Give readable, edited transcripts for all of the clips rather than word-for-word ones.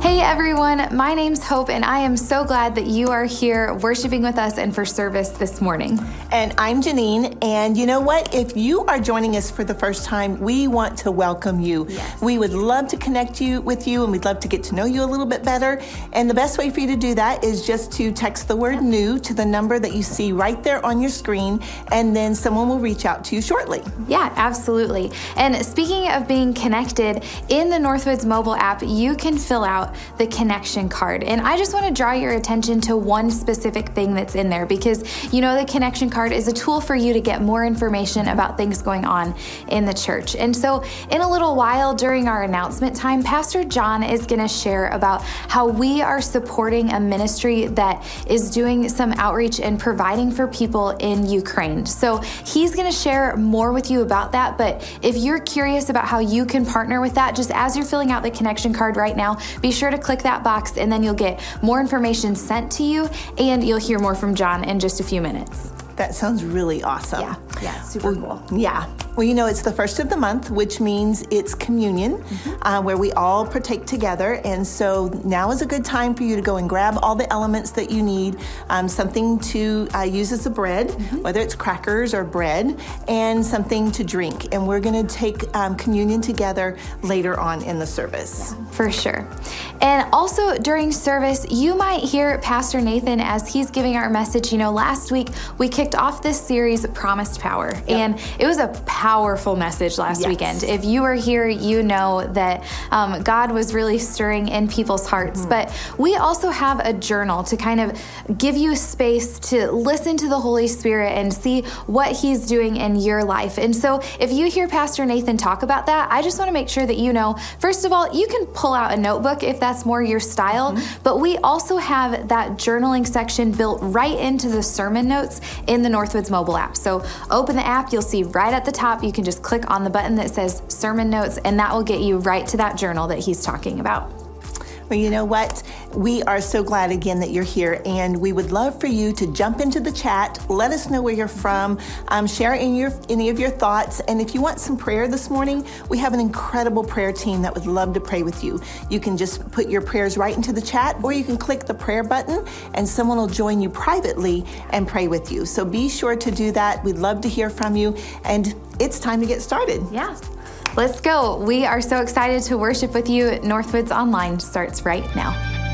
Hey everyone, my name's Hope, and I am so glad that you are here worshiping with us and for service this morning. And I'm Janine, and you know what? If you are joining us for the first time, we want to welcome you. Yes. We would love to connect with you, and we'd love to get to know you a little bit better. And the best way for you to do that is just to text the word new to the number that you see right there on your screen, and then someone will reach out to you shortly. Yeah, absolutely. And speaking of being connected, in the Northwoods mobile app, you can fill out the connection card. And I just want to draw your attention to one specific thing that's in there, because you know the connection card is a tool for you to get more information about things going on in the church. And so in a little while during our announcement time, Pastor John is going to share about how we are supporting a ministry that is doing some outreach and providing for people in Ukraine. So he's going to share more with you about that. But if you're curious about how you can partner with that, just as you're filling out the connection card right now, be sure to click that box, and then you'll get more information sent to you, and you'll hear more from John in just a few minutes. That sounds really awesome. Yeah, super cool. Yeah. Well, you know, it's the first of the month, which means it's communion, where we all partake together. And so now is a good time for you to go and grab all the elements that you need, something to use as a bread, whether it's crackers or bread, and something to drink. And we're going to take communion together later on in the service. Yeah, for sure. And also during service, you might hear Pastor Nathan as he's giving our message. You know, last week we kicked off this series, Promised Power, and it was a powerful message last weekend. If you were here, you know that God was really stirring in people's hearts. But we also have a journal to kind of give you space to listen to the Holy Spirit and see what He's doing in your life. And so if you hear Pastor Nathan talk about that, I just want to make sure that you know, first of all, you can pull out a notebook if that's more your style, but we also have that journaling section built right into the sermon notes in the Northwoods mobile app. So open the app, you'll see right at the top, you can just click on the button that says sermon notes, and that will get you right to that journal that he's talking about. Well, you know what? We are so glad again that you're here, and we would love for you to jump into the chat. Let us know where you're from. Share any of your thoughts. And if you want some prayer this morning, we have an incredible prayer team that would love to pray with you. You can just put your prayers right into the chat, or you can click the prayer button, and someone will join you privately and pray with you. So be sure to do that. We'd love to hear from you, and it's time to get started. Yeah. Let's go. We are so excited to worship with you. Northwoods Online starts right now.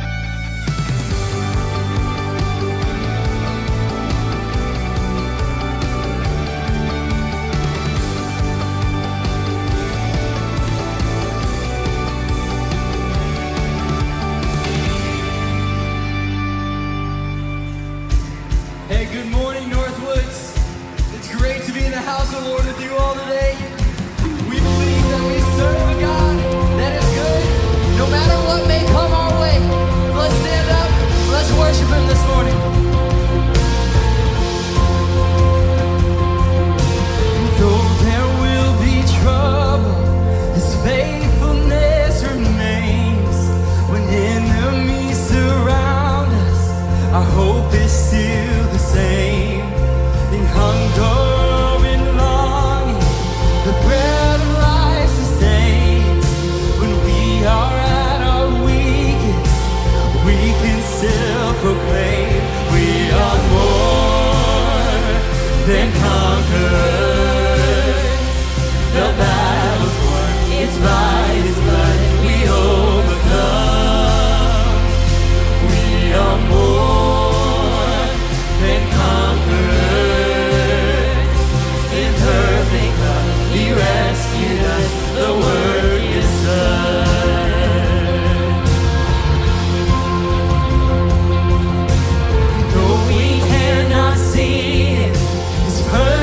Hey, good morning, Northwoods. It's great to be in the house of the Lord with you all today. We believe that we serve a God that is good, no matter what may come our way. Let's stand up, let's worship Him this morning. Though there will be trouble, His faithfulness remains. When enemies surround us, our hope is still the same. In hunger and longing, the bread of life sustains. When we are at our weakest, we can still proclaim we are more than conquerors. The battle's won, it's by His blood we overcome. We are more than conquerors. In perfect love He rescued us, the work is done. Though we cannot see Him, His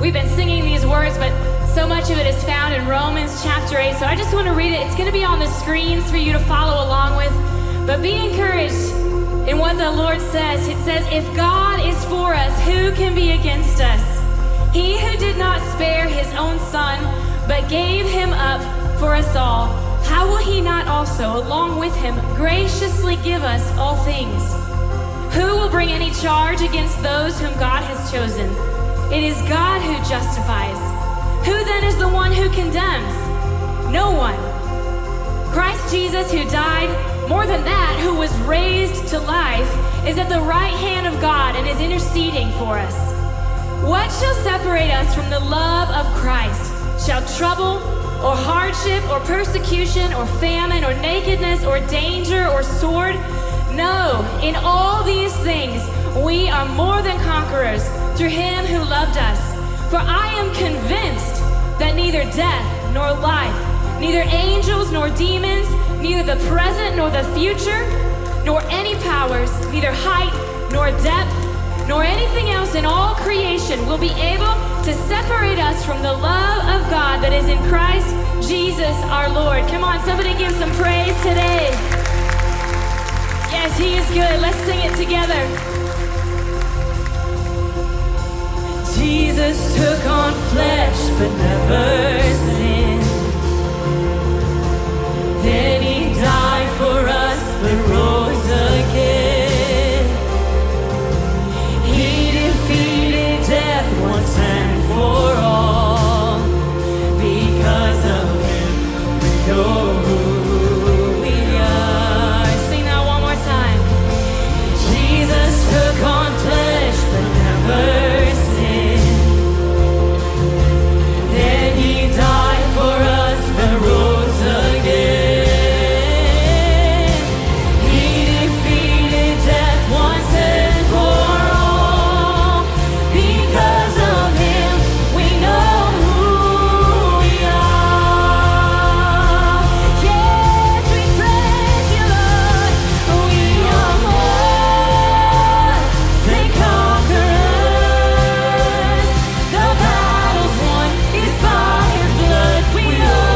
We've been singing these words, but so much of it is found in Romans chapter 8. So I just want to read it. It's going to be on the screens for you to follow along with. But be encouraged in what the Lord says. It says, if God is for us, who can be against us? He who did not spare his own son, but gave him up for us all, how will he not also, along with him, graciously give us all things? Who will bring any charge against those whom God has chosen? It is God who justifies. Who then is the one who condemns? No one. Christ Jesus, who died, more than that, who was raised to life, is at the right hand of God and is interceding for us. What shall separate us from the love of Christ? Shall trouble, or hardship, or persecution, or famine, or nakedness, or danger, or sword? No, in all these things we are more than conquerors through him who loved us. For I am convinced that neither death nor life, neither angels nor demons, neither the present nor the future, nor any powers, neither height nor depth, nor anything else in all creation will be able to separate us from the love of God that is in Christ Jesus our Lord. Come on, somebody give some praise today. Yes, he is good. Let's sing it together. Jesus took on flesh but never sinned. Then he died for us but rose again. He defeated death once and for all. Because of him we know who we are. Sing that one more time. Jesus took on flesh but never sinned. Then he died for us but rose again. He defeated death once and for all. Because of him we know who we are. Yes, we praise you, Lord. We are more than conquerors. The battle's won is by his blood. We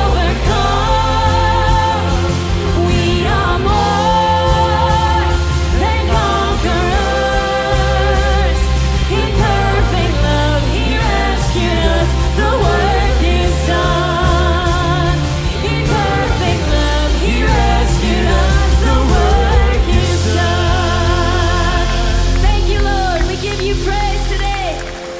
overcome. We are more than conquerors. In perfect love, he rescued us. The work is done. In perfect love, he rescued us. The work is done. Thank you, Lord. We give you praise today.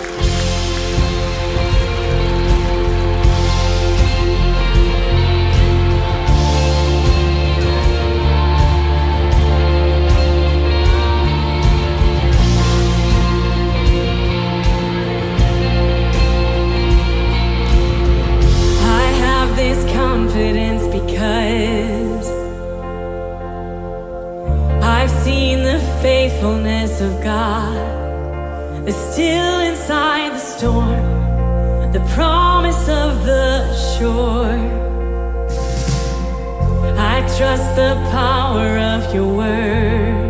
I have this confidence because I've seen the faithfulness of God. The still inside the storm, the promise of the shore. I trust the power of your word,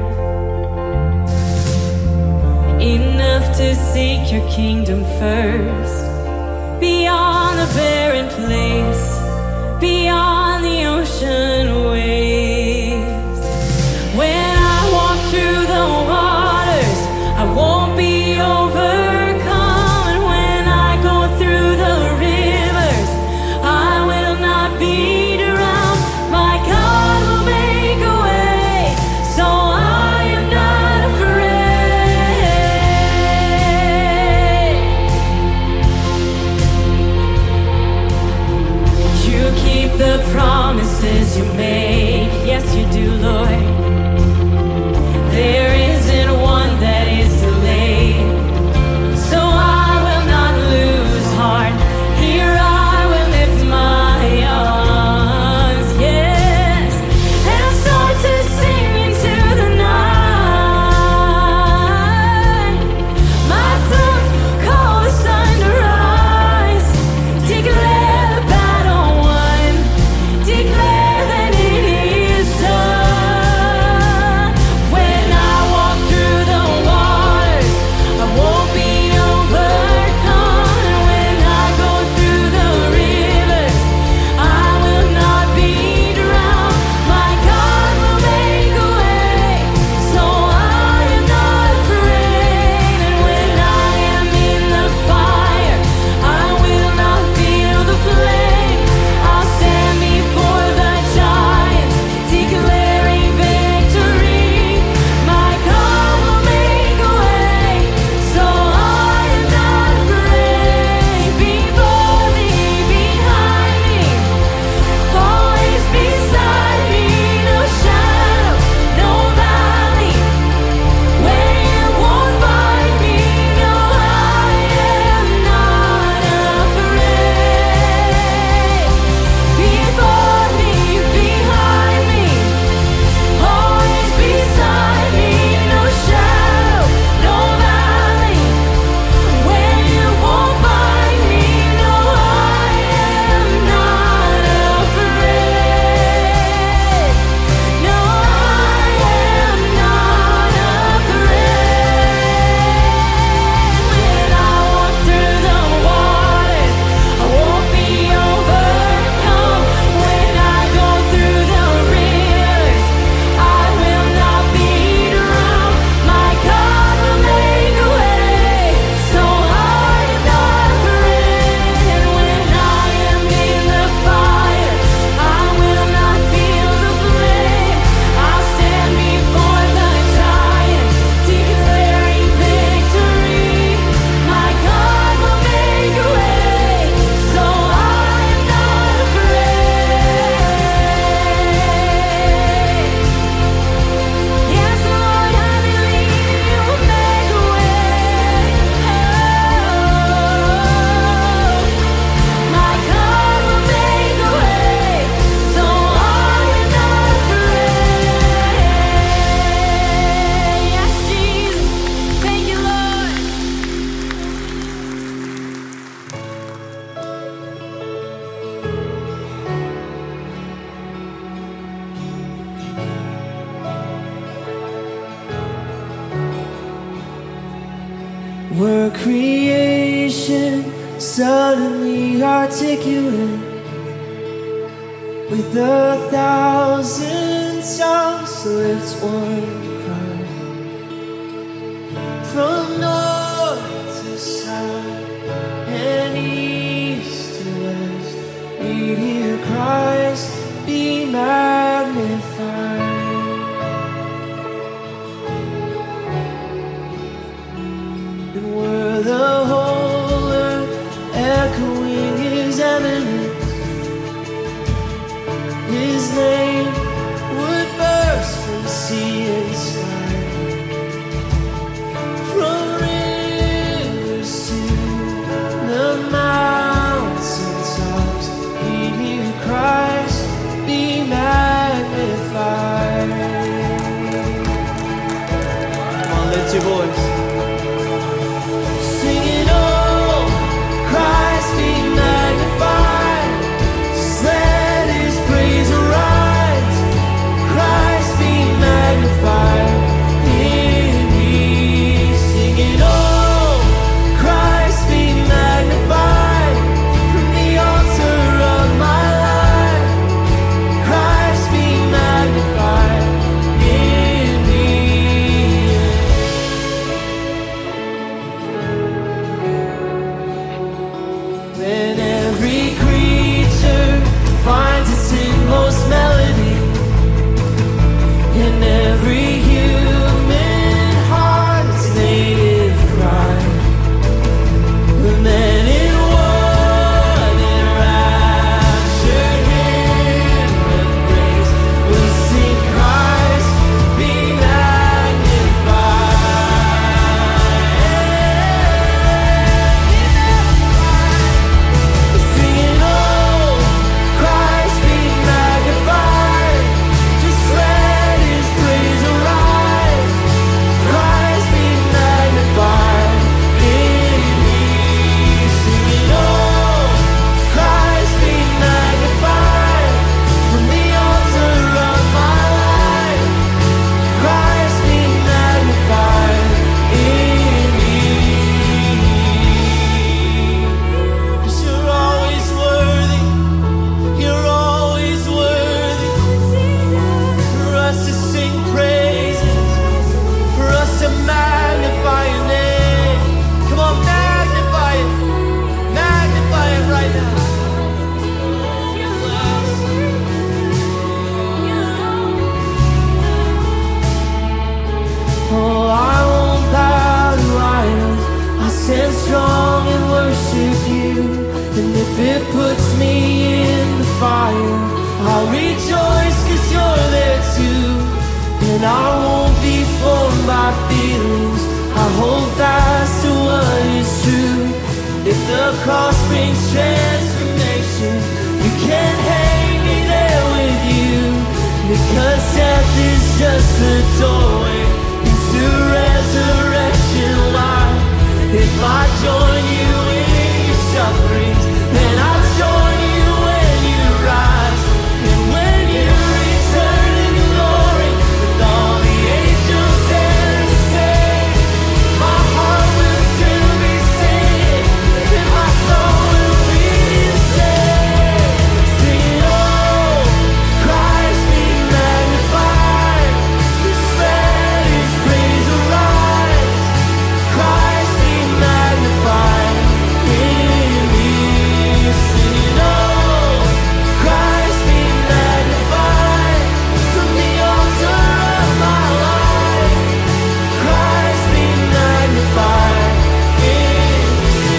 enough to seek your kingdom first. Beyond the barren place, beyond the ocean waves. When I walk through the waters, I won't be overcome. And when I go through the rivers, I will not be drowned. My God will make a way, so I am not afraid. creation suddenly articulate with 1,000 tongues lifts one cry. From north to south and east to west, we hear Christ be magnified. And were the whole earth echoing his eminence, his name would burst from sea and sky. From rivers to the mountaintops, we hear Christ be magnified. Come on, lift your voice. Singing, oh, Christ be magnified. Just let his praise arise. Christ be magnified in me. Singing, oh, Christ be magnified from the altar of my life. Christ be magnified in me. When every creature finds its inmost melody, in every human heart its native cry, and then in one enraptured hymn of praise we sing Christ be magnified. Singing, oh, Christ be magnified. Just let his praise arise. Christ be magnified in me. Singing, oh, Christ be magnified from the altar of my life. Christ be magnified in me. 'Cause you're always worthy. You're always worthy for us to sing praises, for us to magnify your name. Come on, magnify it right now. Oh, I won't bow to idols. I'll stand strong and worship you. And if it puts me in the fire, I'll rejoice 'cause you're there too. And I won't be formed by feelings. I hold fast to what is true. If the cross brings transformation, you can't hang me there with you. Because death is just the doorway into resurrection life. If I join you in your sufferings, then I'll join you when you rise. And when you return in glory with all the angels there to sing, my heart will still be singing, and my soul will be the same. Singing, oh, Christ be magnified. Just let his praise arise. Christ be magnified in me. Singing, oh, Christ be magnified from the altar of my life. Christ be magnified in me.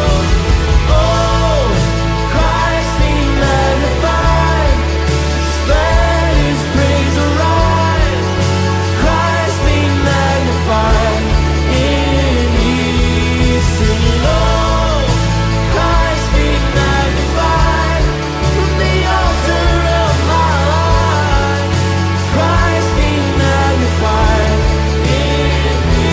Oh, Christ be magnified. Just let his praise arise. Christ be magnified in me. Singing, oh, Christ be magnified from the altar of my life. Christ be magnified in me.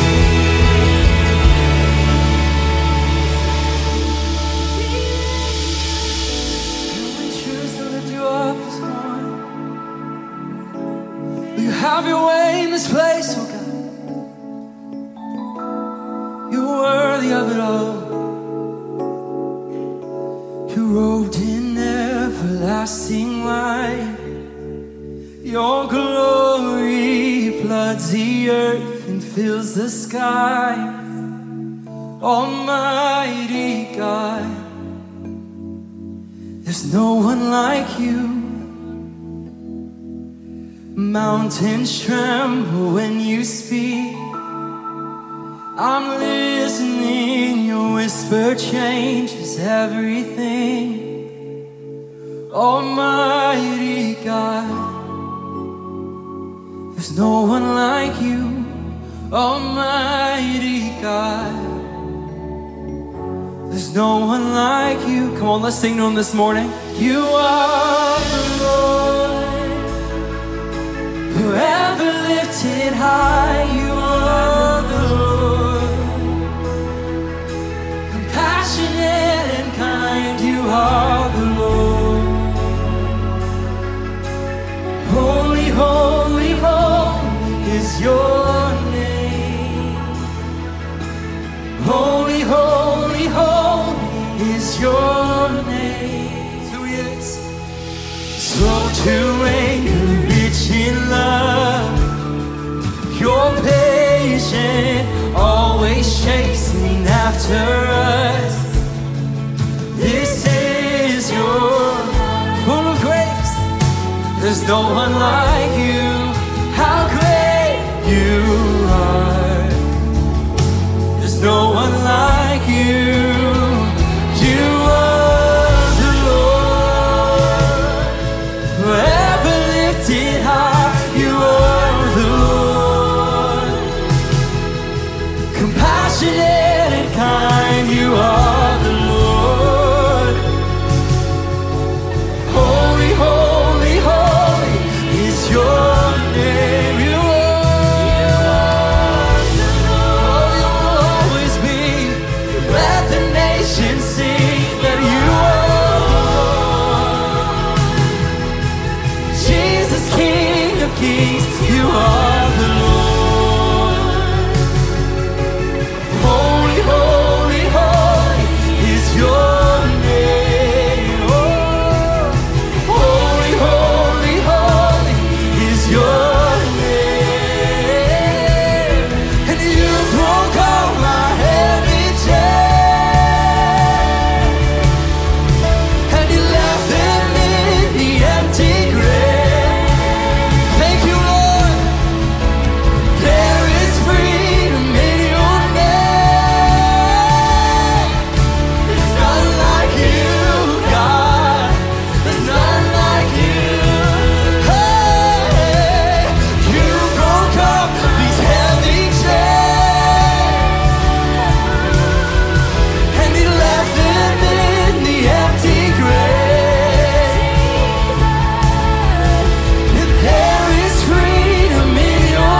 We choose to lift you up this morning. Will you have your way in this place, oh God? You're worthy of it You're robed in everlasting light. Your glory floods the earth and fills the sky. Almighty God, there's no one like you. Mountains tremble when you speak. I'm listening, your whisper changes everything. Almighty God, there's no one like you. Almighty God, there's no one like you. Come on, let's sing to him this morning. You are the Lord, forever lifted high. You are the Lord, compassionate and kind. You are the Lord. Holy, holy, holy is your name. Holy, holy, holy is your name. Who he is? Slow to anger, rich in love. You're patient, always chasing after us. This is your full of grace. There's no one like you. How great you are. There's no one like you. You are the Lord, forever lifted high. You are the Lord, compassionate and kind. You are the Lord. Holy, holy, holy is your name. You are the Lord. Oh, you'll always be. Let the nations sing that you are the Lord. Jesus, King of kings, you are the Lord. Holy, holy, holy is your name. Oh, holy, holy, holy is your name. And you broke all my heavy chains, and you left them in the empty grave. Thank you, Lord. There is freedom in your name. There's none like you, God. There's none like you. Hey, you broke up these heavy chains, and you left them in the empty grave. And there is freedom in your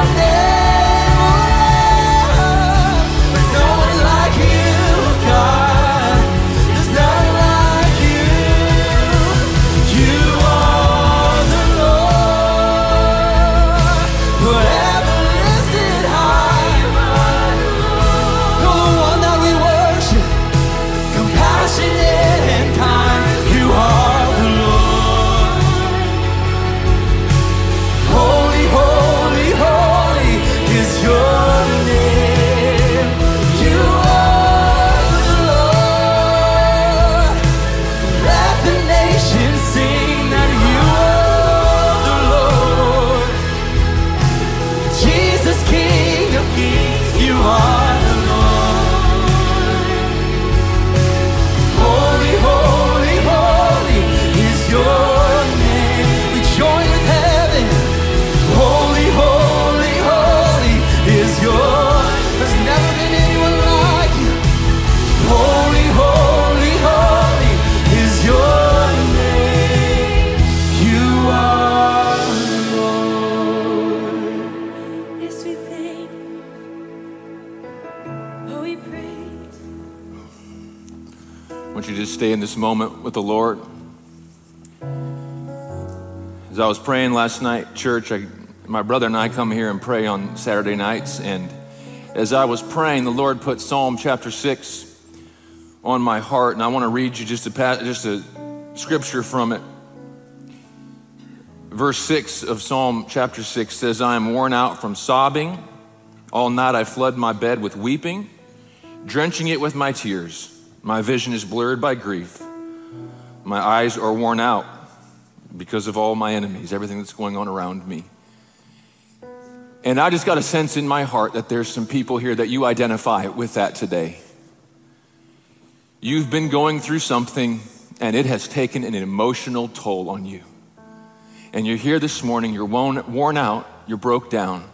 name. There's no one like you, God. There's none like you. You are the Lord, forever lifted high. You're the one that we worship, compassionate and kind. You are the Lord. Holy, holy, holy is your name. You are the Lord. Let the nations sing that you are the Lord. Jesus, King of kings, you are the Lord. Holy, holy, holy is your name. We join with heaven. Holy, holy, holy is your. There's never been anyone like you. Holy, holy, holy is your name. You are the Lord. Yes, we thank. Oh, we praise. I want you to just stay in this moment with the Lord. As I was praying last night, church, my brother and I come here and pray on Saturday nights, and as I was praying, the Lord put Psalm chapter 6 on my heart, and I want to read you just a scripture from it. Verse 6 of Psalm chapter 6 says, I am worn out from sobbing. All night I flood my bed with weeping, drenching it with my tears. My vision is blurred by grief. My eyes are worn out because of all my enemies, everything that's going on around me. And I just got a sense in my heart that there's some people here that you identify with that today. You've been going through something and it has taken an emotional toll on you. And you're here this morning, you're worn out, you're broke down.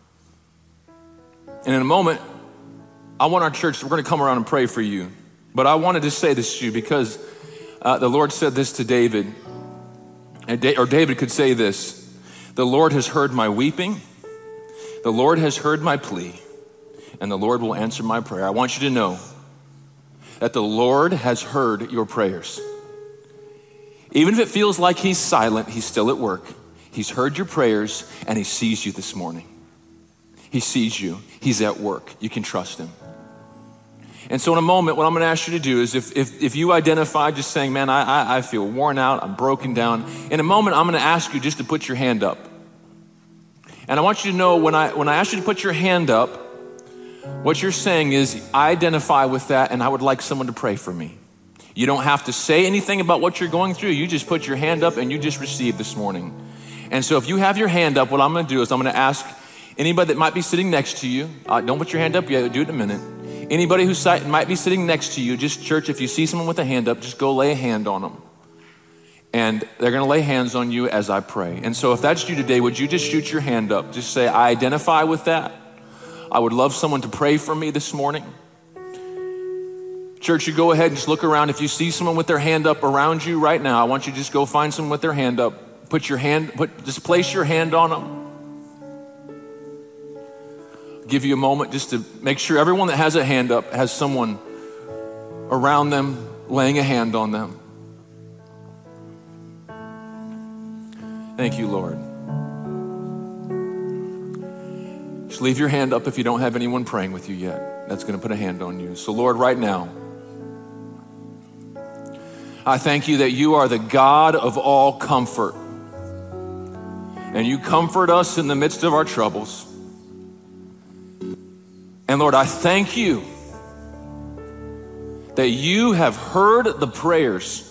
And in a moment, I want our church, we're gonna come around and pray for you. But I wanted to say this to you because the Lord said this to David, or David could say this, the Lord has heard my weeping, the Lord has heard my plea, and the Lord will answer my prayer. I want you to know that the Lord has heard your prayers. Even if it feels like he's silent, he's still at work. He's heard your prayers and he sees you this morning. He sees you, he's at work. You can trust him. And so in a moment, what I'm gonna ask you to do is if you identify just saying, man, I feel worn out, I'm broken down. In a moment, I'm gonna ask you just to put your hand up. And I want you to know when I ask you to put your hand up, what you're saying is, I identify with that and I would like someone to pray for me. You don't have to say anything about what you're going through. You just put your hand up and you just receive this morning. And so if you have your hand up, what I'm gonna do is I'm gonna ask anybody that might be sitting next to you, don't put your hand up yet, do it in a minute. Anybody who might be sitting next to you, just church, if you see someone with a hand up, just go lay a hand on them. And they're gonna lay hands on you as I pray. And so if that's you today, would you just shoot your hand up? Just say, I identify with that. I would love someone to pray for me this morning. Church, you go ahead and just look around. If you see someone with their hand up around you right now, I want you to just go find someone with their hand up. Just place your hand on them. Give you a moment just to make sure everyone that has a hand up has someone around them laying a hand on them. Thank you, Lord. Just leave your hand up if you don't have anyone praying with you yet. That's going to put a hand on you. So Lord, right now, I thank you that you are the God of all comfort. And you comfort us in the midst of our troubles. And Lord, I thank you that you have heard the prayers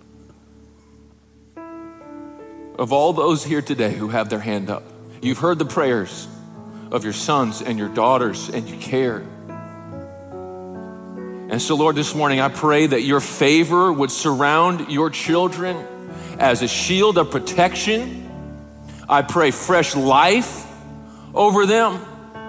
of all those here today who have their hand up. You've heard the prayers of your sons and your daughters, and you care. And so Lord, this morning I pray that your favor would surround your children as a shield of protection. I pray fresh life over them.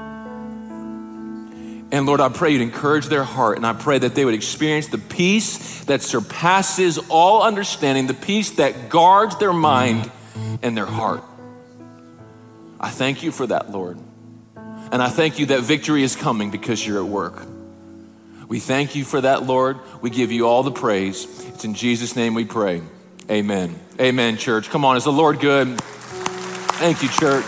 And Lord, I pray you'd encourage their heart, and I pray that they would experience the peace that surpasses all understanding, the peace that guards their mind and their heart. I thank you for that, Lord. And I thank you that victory is coming because you're at work. We thank you for that, Lord. We give you all the praise. It's in Jesus' name we pray. Amen. Amen, church. Come on, is the Lord good? Thank you, church.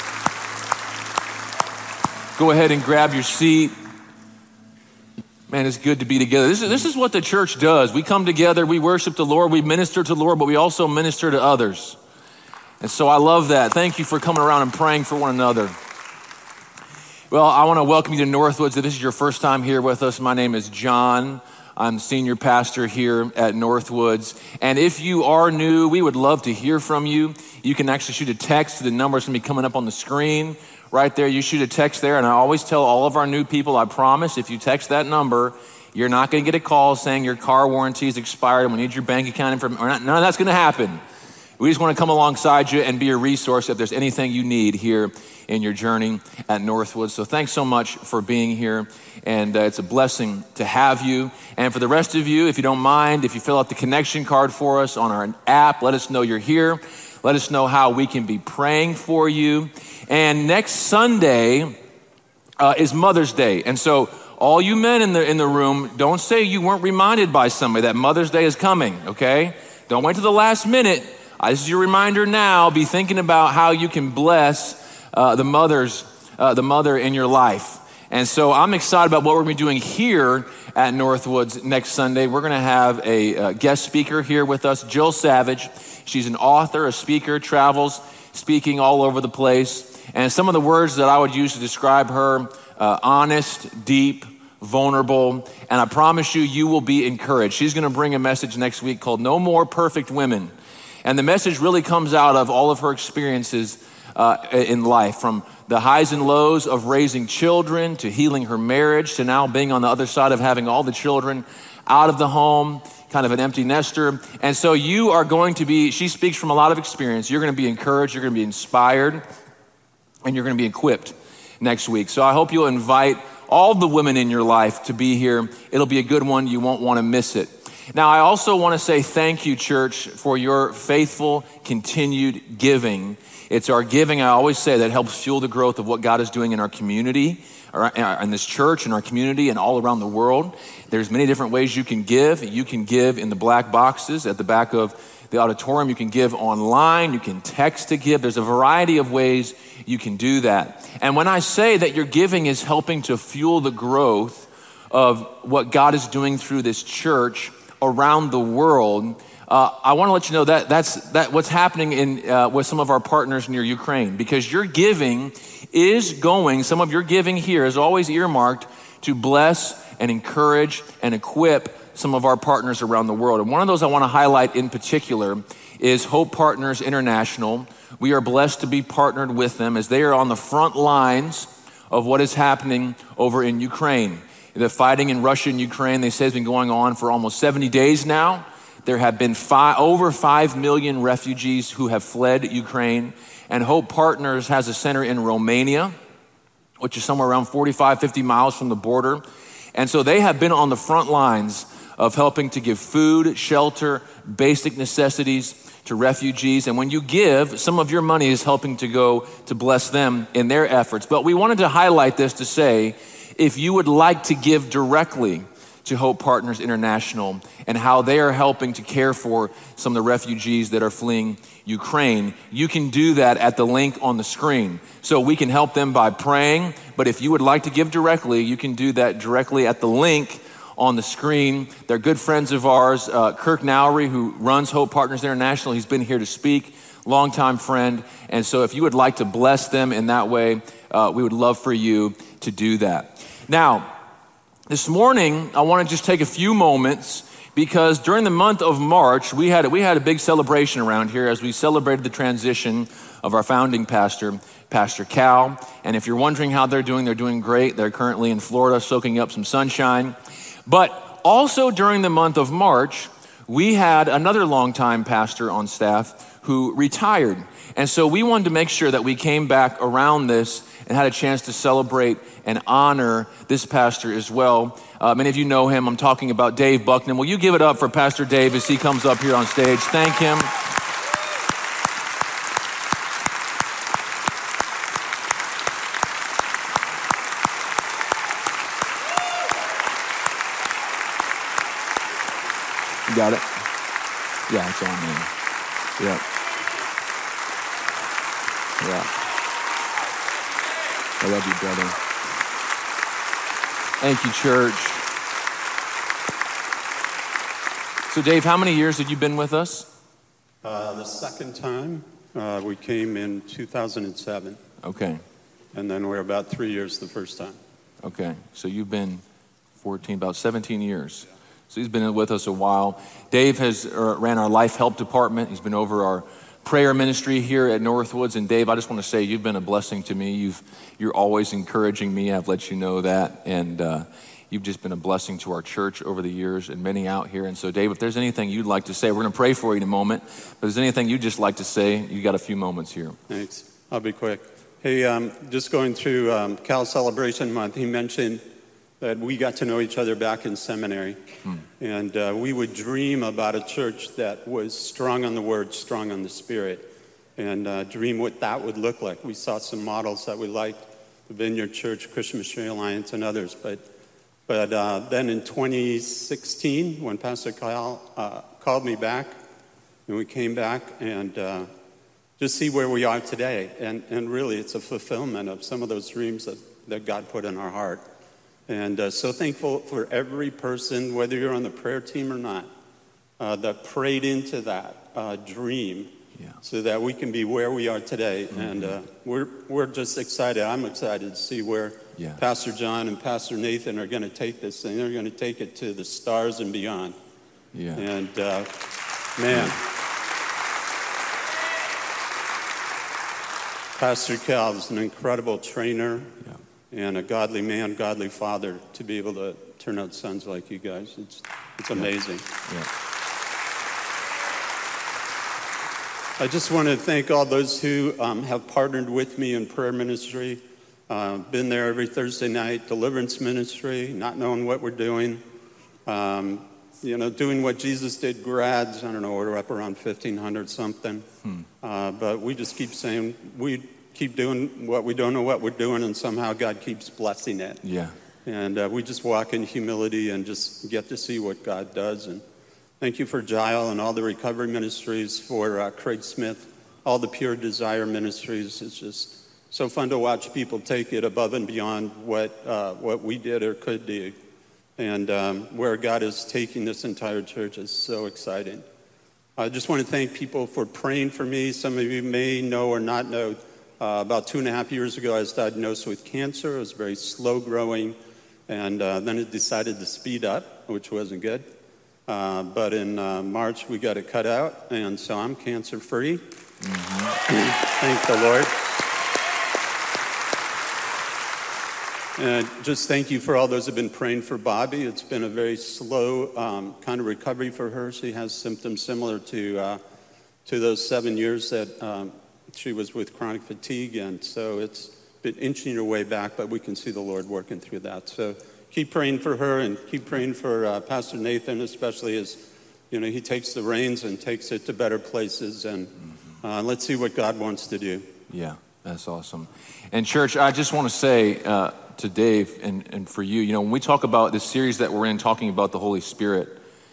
Go ahead and grab your seat. Man, it's good to be together. This is what the church does. We come together, we worship the Lord, we minister to the Lord, but we also minister to others. And so I love that. Thank you for coming around and praying for one another. Well, I want to welcome you to Northwoods. If this is your first time here with us, my name is John. I'm senior pastor here at Northwoods. And if you are new, we would love to hear from you. You can actually shoot a text to the number that's going to be coming up on the screen. Right there, you shoot a text there. And I always tell all of our new people, I promise, if you text that number, you're not going to get a call saying your car warranty is expired and we need your bank account information. None of that's going to happen. We just want to come alongside you and be a resource if there's anything you need here in your journey at Northwoods. So thanks so much for being here. And it's a blessing to have you. And for the rest of you, if you don't mind, if you fill out the connection card for us on our app, let us know you're here. Let us know how we can be praying for you. And next Sunday is Mother's Day. And so all you men in the room, don't say you weren't reminded by somebody that Mother's Day is coming, okay? Don't wait till the last minute. This is your reminder now. Be thinking about how you can bless the mother in your life. And so I'm excited about what we're going to be doing here at Northwoods next Sunday. We're going to have a guest speaker here with us, Jill Savage. She's an author, a speaker, travels, speaking all over the place. And some of the words that I would use to describe her, honest, deep, vulnerable, and I promise you, you will be encouraged. She's going to bring a message next week called No More Perfect Women. And the message really comes out of all of her experiences in life, from the highs and lows of raising children to healing her marriage to now being on the other side of having all the children out of the home, kind of an empty nester. And so you are going to be, she speaks from a lot of experience. You're going to be encouraged, you're going to be inspired, and you're going to be equipped next week. So I hope you'll invite all the women in your life to be here. It'll be a good one. You won't want to miss it. Now, I also want to say thank you, church, for your faithful, continued giving. It's our giving, I always say, that helps fuel the growth of what God is doing in our community, in this church, in our community, and all around the world. There's many different ways you can give. You can give in the black boxes at the back of the auditorium. You can give online. You can text to give. There's a variety of ways you can do that. And when I say that your giving is helping to fuel the growth of what God is doing through this church around the world, I want to let you know that that's what's happening in with some of our partners near Ukraine, because your giving is going, some of your giving here is always earmarked to bless and encourage and equip some of our partners around the world. And one of those I want to highlight in particular is Hope Partners International. We are blessed to be partnered with them as they are on the front lines of what is happening over in Ukraine. The fighting in Russia and Ukraine, they say, has been going on for almost 70 days now. There have been over 5 million refugees who have fled Ukraine. And Hope Partners has a center in Romania, which is somewhere around 45, 50 miles from the border. And so they have been on the front lines of helping to give food, shelter, basic necessities to refugees. And when you give, some of your money is helping to go to bless them in their efforts. But we wanted to highlight this to say, if you would like to give directly to Hope Partners International and how they are helping to care for some of the refugees that are fleeing Ukraine, you can do that at the link on the screen. So we can help them by praying, but if you would like to give directly, you can do that directly at the link on the screen. They're good friends of ours. Kirk Nowry, who runs Hope Partners International, he's been here to speak, longtime friend. And so if you would like to bless them in that way, we would love for you to do that. Now, this morning, I want to just take a few moments because during the month of March, we had a big celebration around here as we celebrated the transition of our founding pastor, Pastor Cal. And if you're wondering how they're doing great. They're currently in Florida soaking up some sunshine. But also during the month of March, we had another longtime pastor on staff who retired. And so we wanted to make sure that we came back around this and had a chance to celebrate and honor this pastor as well. Many of you know him. I'm talking about Dave Bucknam. Will you give it up for Pastor Dave as he comes up here on stage? Thank him. You got it? Yeah, it's on there. Yeah. Yeah. I love you, brother. Thank you, church. So, Dave, how many years have you been with us? The second time, we came in 2007. Okay. And then we're about 3 years the first time. Okay. So you've been 14, about 17 years. So he's been with us a while. Dave has ran our Life Help Department. He's been over our prayer ministry here at Northwoods. And Dave, I just want to say you've been a blessing to me. You're always encouraging me. I've let you know that. And you've just been a blessing to our church over the years and many out here. And so, Dave, if there's anything you'd like to say, we're going to pray for you in a moment. But if there's anything you'd just like to say, you got a few moments here. Thanks. I'll be quick. Hey, just going through Cal Celebration Month, he mentioned that we got to know each other back in seminary. And we would dream about a church that was strong on the Word, strong on the Spirit, and dream what that would look like. We saw some models that we liked, the Vineyard Church, Christian Missionary Alliance, and others. But then in 2016, when Pastor Kyle called me back, and we came back and just see where we are today. And really, it's a fulfillment of some of those dreams that God put in our heart. And so thankful for every person, whether you're on the prayer team or not, that prayed into that dream so that we can be where we are today. And we're just excited. I'm excited to see where Pastor John and Pastor Nathan are going to take this thing. They're going to take it to the stars and beyond. And man, Pastor Cal is an incredible trainer and a godly man, godly father to be able to turn out sons like you guys. It's amazing. I just want to thank all those who have partnered with me in prayer ministry, been there every Thursday night, deliverance ministry, not knowing what we're doing, doing what Jesus did, grads, I don't know, we're up around 1,500 something. But we just keep saying, we keep doing what we don't know what we're doing, and somehow God keeps blessing it. And we just walk in humility and just get to see what God does. And thank you for Jael and all the recovery ministries, for Craig Smith, all the Pure Desire ministries. It's just so fun to watch people take it above and beyond what we did or could do. And where God is taking this entire church is so exciting. I just want to thank people for praying for me. Some of you may know or not know, about 2.5 years ago, I was diagnosed with cancer. It was very slow growing, and then it decided to speed up, which wasn't good. But in March, we got it cut out, and so I'm cancer-free. Thank the Lord. And just thank you for all those who have been praying for Bobby. It's been a very slow kind of recovery for her. She has symptoms similar to those 7 years that she was with chronic fatigue, and so it's been inching her way back, but we can see the Lord working through that. So keep praying for her, and keep praying for Pastor Nathan, especially as he takes the reins and takes it to better places. And let's see what God wants to do. Yeah, that's awesome. And church, I just want to say to Dave and for you, when we talk about this series that we're in, talking about the Holy Spirit,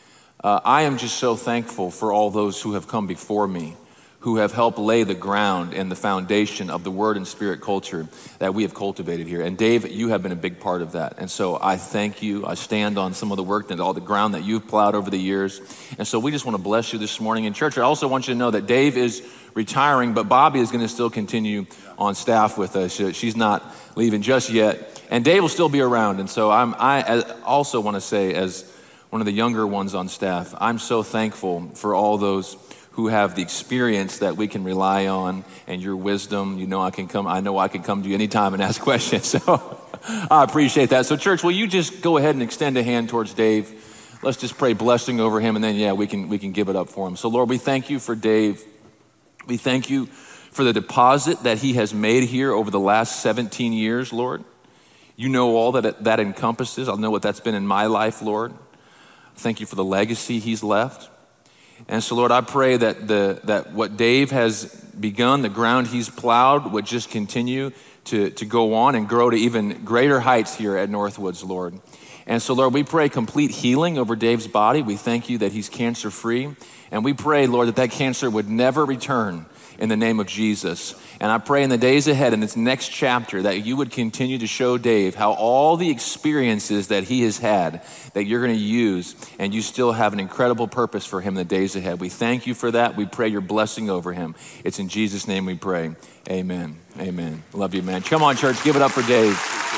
I am just so thankful for all those who have come before me, who have helped lay the ground and the foundation of the Word and Spirit culture that we have cultivated here. And Dave, you have been a big part of that. And so I thank you. I stand on some of the work and all the ground that you've plowed over the years. And so we just want to bless you this morning. And church, I also want you to know that Dave is retiring, but Bobby is going to still continue on staff with us. She's not leaving just yet. And Dave will still be around. And so I also want to say, as one of the younger ones on staff, I'm so thankful for all those who have the experience that we can rely on, and your wisdom. I know I can come to you anytime and ask questions. So I appreciate that. So church, will you just go ahead and extend a hand towards Dave? Let's just pray blessing over him, and then we can give it up for him. So Lord, we thank you for Dave. We thank you for the deposit that he has made here over the last 17 years, Lord. You know all that encompasses. I know what that's been in my life, Lord. Thank you for the legacy he's left. And so, Lord, I pray that what Dave has begun, the ground he's plowed, would just continue to go on and grow to even greater heights here at Northwoods, Lord. And so, Lord, we pray complete healing over Dave's body. We thank you that he's cancer-free. And we pray, Lord, that cancer would never return in the name of Jesus. And I pray in the days ahead, in this next chapter, that you would continue to show Dave how all the experiences that he has had, that you're going to use, and you still have an incredible purpose for him in the days ahead. We thank you for that. We pray your blessing over him. It's in Jesus' name we pray. Amen. Amen. Love you, man. Come on, church. Give it up for Dave.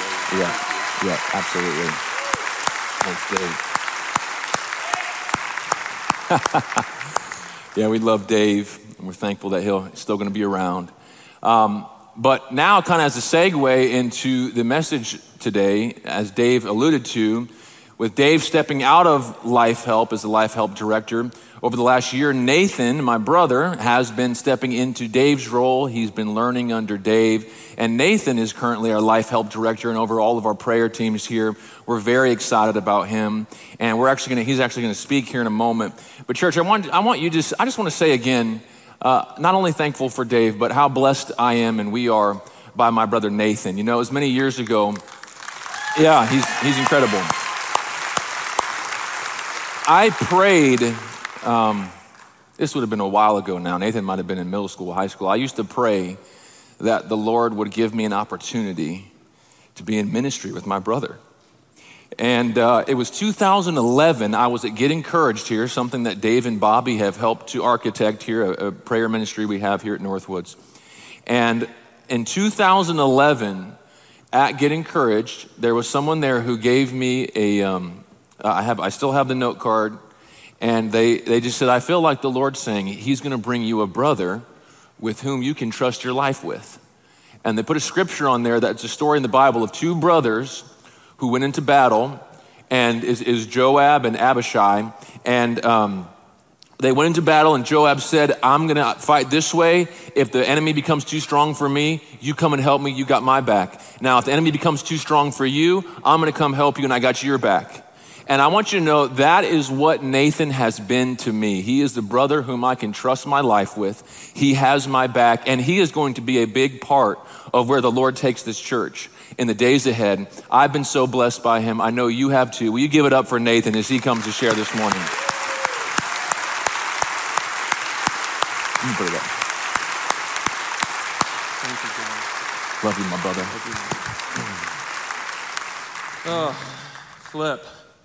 Yeah, absolutely. Thanks, Dave. Yeah, we love Dave. And we're thankful that he's still going to be around. But now, kind of as a segue into the message today, as Dave alluded to, with Dave stepping out of Life Help as the Life Help director, over the last year, Nathan, my brother, has been stepping into Dave's role. He's been learning under Dave. And Nathan is currently our Life Help director and over all of our prayer teams here. We're very excited about him. And he's actually going to speak here in a moment. But church, I just want to say again, not only thankful for Dave, but how blessed I am and we are by my brother Nathan. It was many years ago. Yeah, he's incredible. I prayed, this would have been a while ago now. Nathan might have been in middle school, high school. I used to pray that the Lord would give me an opportunity to be in ministry with my brother. And it was 2011, I was at Get Encouraged here, something that Dave and Bobby have helped to architect here, a prayer ministry we have here at Northwoods. And in 2011, at Get Encouraged, there was someone there who gave me I still have the note card, and they just said, I feel like the Lord's saying he's gonna bring you a brother with whom you can trust your life with. And they put a scripture on there that's a story in the Bible of two brothers who went into battle, and is Joab and Abishai. And they went into battle, and Joab said, I'm gonna fight this way. If the enemy becomes too strong for me, you come and help me, you got my back. Now, if the enemy becomes too strong for you, I'm gonna come help you, and I got your back. And I want you to know that is what Nathan has been to me. He is the brother whom I can trust my life with. He has my back, and he is going to be a big part of where the Lord takes this church in the days ahead. I've been so blessed by him. I know you have too. Will you give it up for Nathan as he comes to share this morning? You can put it up. Thank you, John. Love you, my brother. Oh, Flip.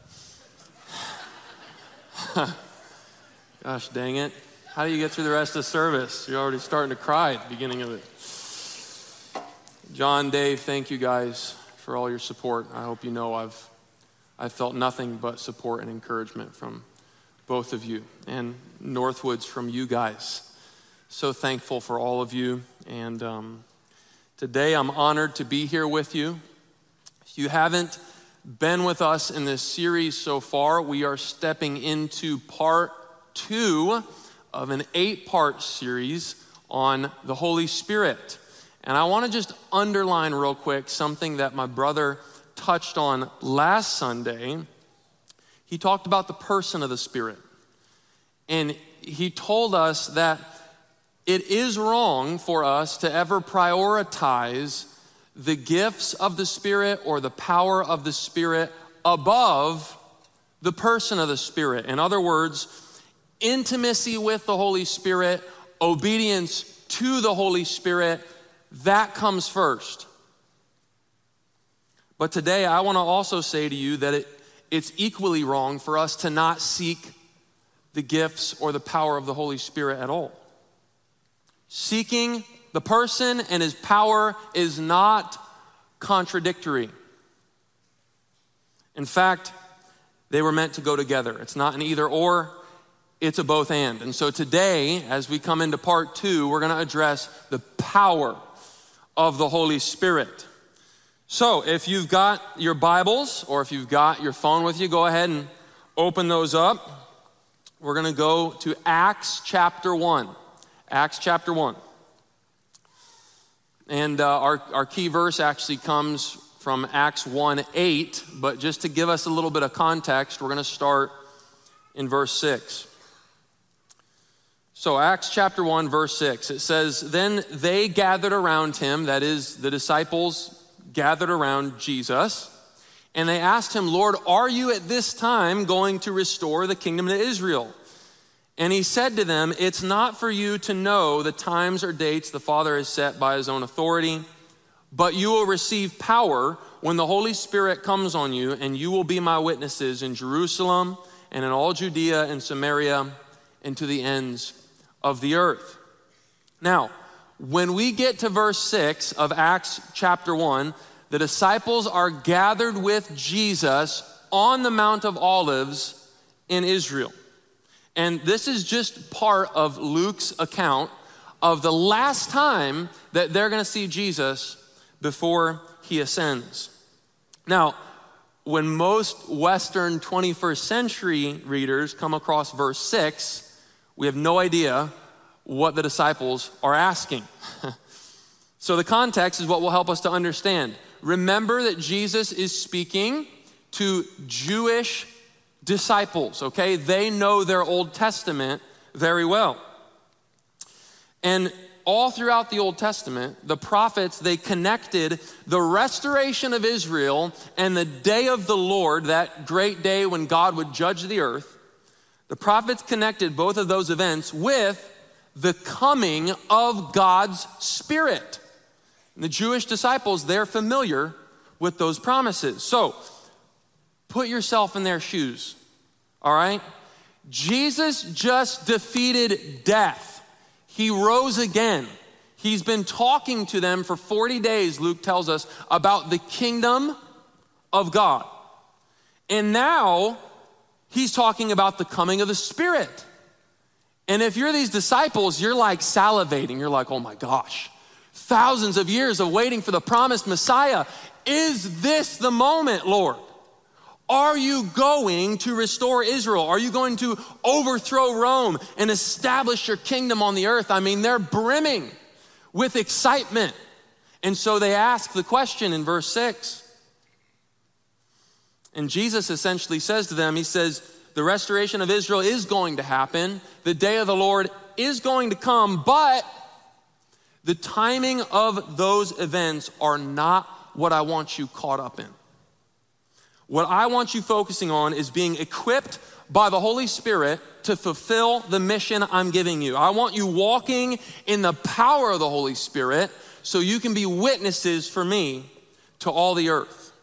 Gosh dang it. How do you get through the rest of the service? You're already starting to cry at the beginning of it. John, Dave, thank you guys for all your support. I hope you know I've felt nothing but support and encouragement from both of you, and Northwoods from you guys. So thankful for all of you. And today I'm honored to be here with you. If you haven't been with us in this series so far, we are stepping into part 2 of an 8-part series on the Holy Spirit. And I want to just underline real quick something that my brother touched on last Sunday. He talked about the person of the Spirit. And he told us that it is wrong for us to ever prioritize the gifts of the Spirit or the power of the Spirit above the person of the Spirit. In other words, intimacy with the Holy Spirit, obedience to the Holy Spirit, that comes first. But today I want to also say to you that it's equally wrong for us to not seek the gifts or the power of the Holy Spirit at all. Seeking the person and his power is not contradictory. In fact, they were meant to go together. It's not an either or, it's a both and. And so today, as we come into part 2, we're going to address the power of the Holy Spirit. So if you've got your Bibles or if you've got your phone with you, go ahead and open those up. We're going to go to Acts chapter 1. Acts chapter 1. And our key verse actually comes from Acts 1:8, but just to give us a little bit of context, we're going to start in verse 6. So Acts chapter 1, verse 6, it says, "Then they gathered around him," that is, the disciples gathered around Jesus, "and they asked him, 'Lord, are you at this time going to restore the kingdom to Israel?' And he said to them, 'It's not for you to know the times or dates the Father has set by his own authority, but you will receive power when the Holy Spirit comes on you, and you will be my witnesses in Jerusalem and in all Judea and Samaria and to the ends of the earth.'" Now, when we get to verse 6 of Acts chapter 1, the disciples are gathered with Jesus on the Mount of Olives in Israel. And this is just part of Luke's account of the last time that they're going to see Jesus before he ascends. Now, when most Western 21st century readers come across verse 6, we have no idea what the disciples are asking. So the context is what will help us to understand. Remember that Jesus is speaking to Jewish disciples, okay? They know their Old Testament very well. And all throughout the Old Testament, the prophets, they connected the restoration of Israel and the day of the Lord, that great day when God would judge the earth. The prophets connected both of those events with the coming of God's Spirit. And the Jewish disciples, they're familiar with those promises. So put yourself in their shoes, all right? Jesus just defeated death. He rose again. He's been talking to them for 40 days, Luke tells us, about the kingdom of God. And now he's talking about the coming of the Spirit. And if you're these disciples, you're like salivating. You're like, oh my gosh, thousands of years of waiting for the promised Messiah. Is this the moment, Lord? Are you going to restore Israel? Are you going to overthrow Rome and establish your kingdom on the earth? I mean, they're brimming with excitement. And so they ask the question in verse 6. And Jesus essentially says to them, he says, the restoration of Israel is going to happen. The day of the Lord is going to come, but the timing of those events are not what I want you caught up in. What I want you focusing on is being equipped by the Holy Spirit to fulfill the mission I'm giving you. I want you walking in the power of the Holy Spirit so you can be witnesses for me to all the earth.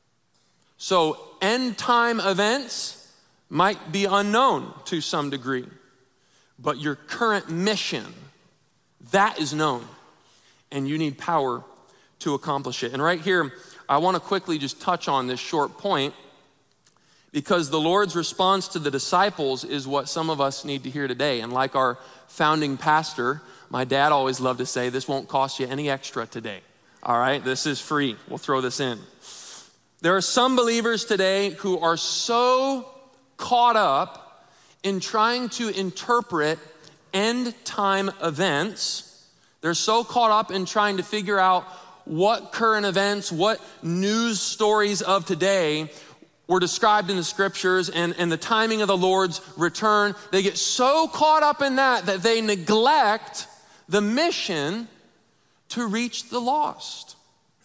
So end time events might be unknown to some degree, but your current mission, that is known, and you need power to accomplish it. And right here, I want to quickly just touch on this short point because the Lord's response to the disciples is what some of us need to hear today. And like our founding pastor, my dad always loved to say, this won't cost you any extra today. All right, this is free. We'll throw this in. There are some believers today who are so caught up in trying to interpret end time events. They're so caught up in trying to figure out what current events, what news stories of today were described in the scriptures and the timing of the Lord's return. They get so caught up in that they neglect the mission to reach the lost.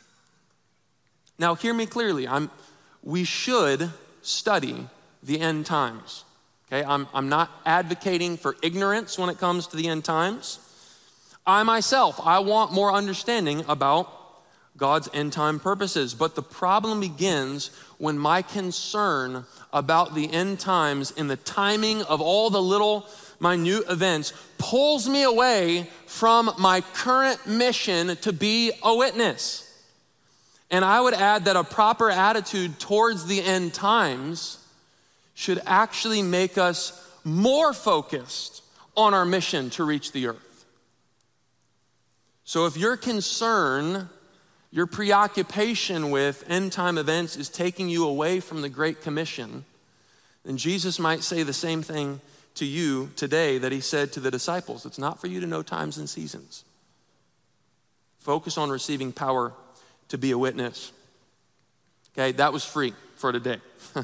Now, hear me clearly. We should study the end times. Okay, I'm not advocating for ignorance when it comes to the end times. I myself, I want more understanding about God's end time purposes. But the problem begins when my concern about the end times and the timing of all the little minute events pulls me away from my current mission to be a witness. And I would add that a proper attitude towards the end times should actually make us more focused on our mission to reach the earth. So if your concern, your preoccupation with end time events is taking you away from the Great Commission, then Jesus might say the same thing to you today that he said to the disciples. It's not for you to know times and seasons. Focus on receiving power to be a witness. Okay, that was free for today.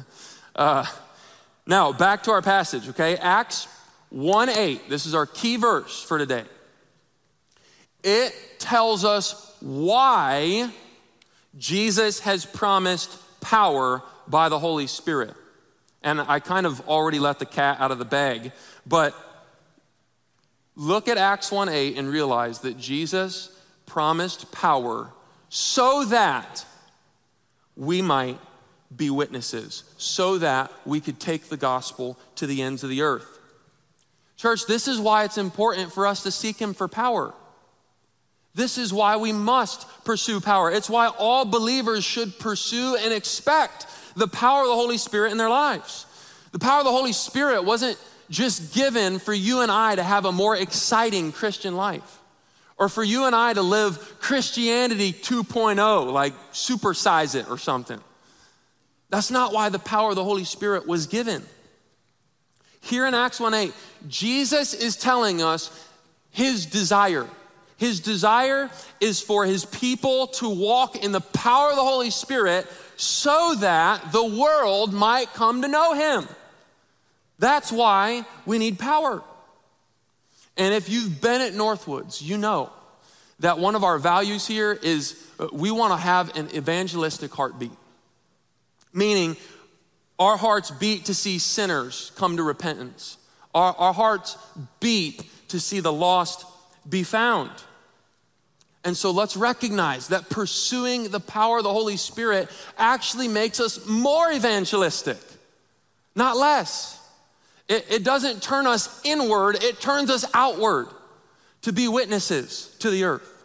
Now, back to our passage, okay? Acts 1:8, this is our key verse for today. It tells us why Jesus has promised power by the Holy Spirit. And I kind of already let the cat out of the bag, but look at Acts 1:8 and realize that Jesus promised power so that we might be witnesses, so that we could take the gospel to the ends of the earth. Church, this is why it's important for us to seek him for power. This is why we must pursue power. It's why all believers should pursue and expect the power of the Holy Spirit in their lives. The power of the Holy Spirit wasn't just given for you and I to have a more exciting Christian life, or for you and I to live Christianity 2.0, like supersize it or something. That's not why the power of the Holy Spirit was given. Here in Acts 1:8, Jesus is telling us his desire. His desire is for his people to walk in the power of the Holy Spirit so that the world might come to know him. That's why we need power. And if you've been at Northwoods, you know that one of our values here is we want to have an evangelistic heartbeat. Meaning our hearts beat to see sinners come to repentance. Our hearts beat to see the lost be found. And so let's recognize that pursuing the power of the Holy Spirit actually makes us more evangelistic, not less. It doesn't turn us inward, it turns us outward to be witnesses to the earth.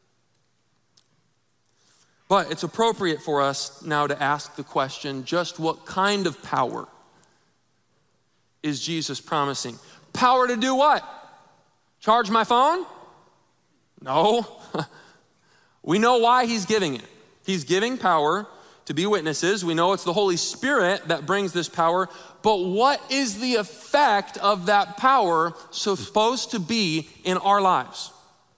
But it's appropriate for us now to ask the question, just what kind of power is Jesus promising? Power to do what? Charge my phone? No. We know why he's giving it. He's giving power to be witnesses. We know it's the Holy Spirit that brings this power, but what is the effect of that power supposed to be in our lives?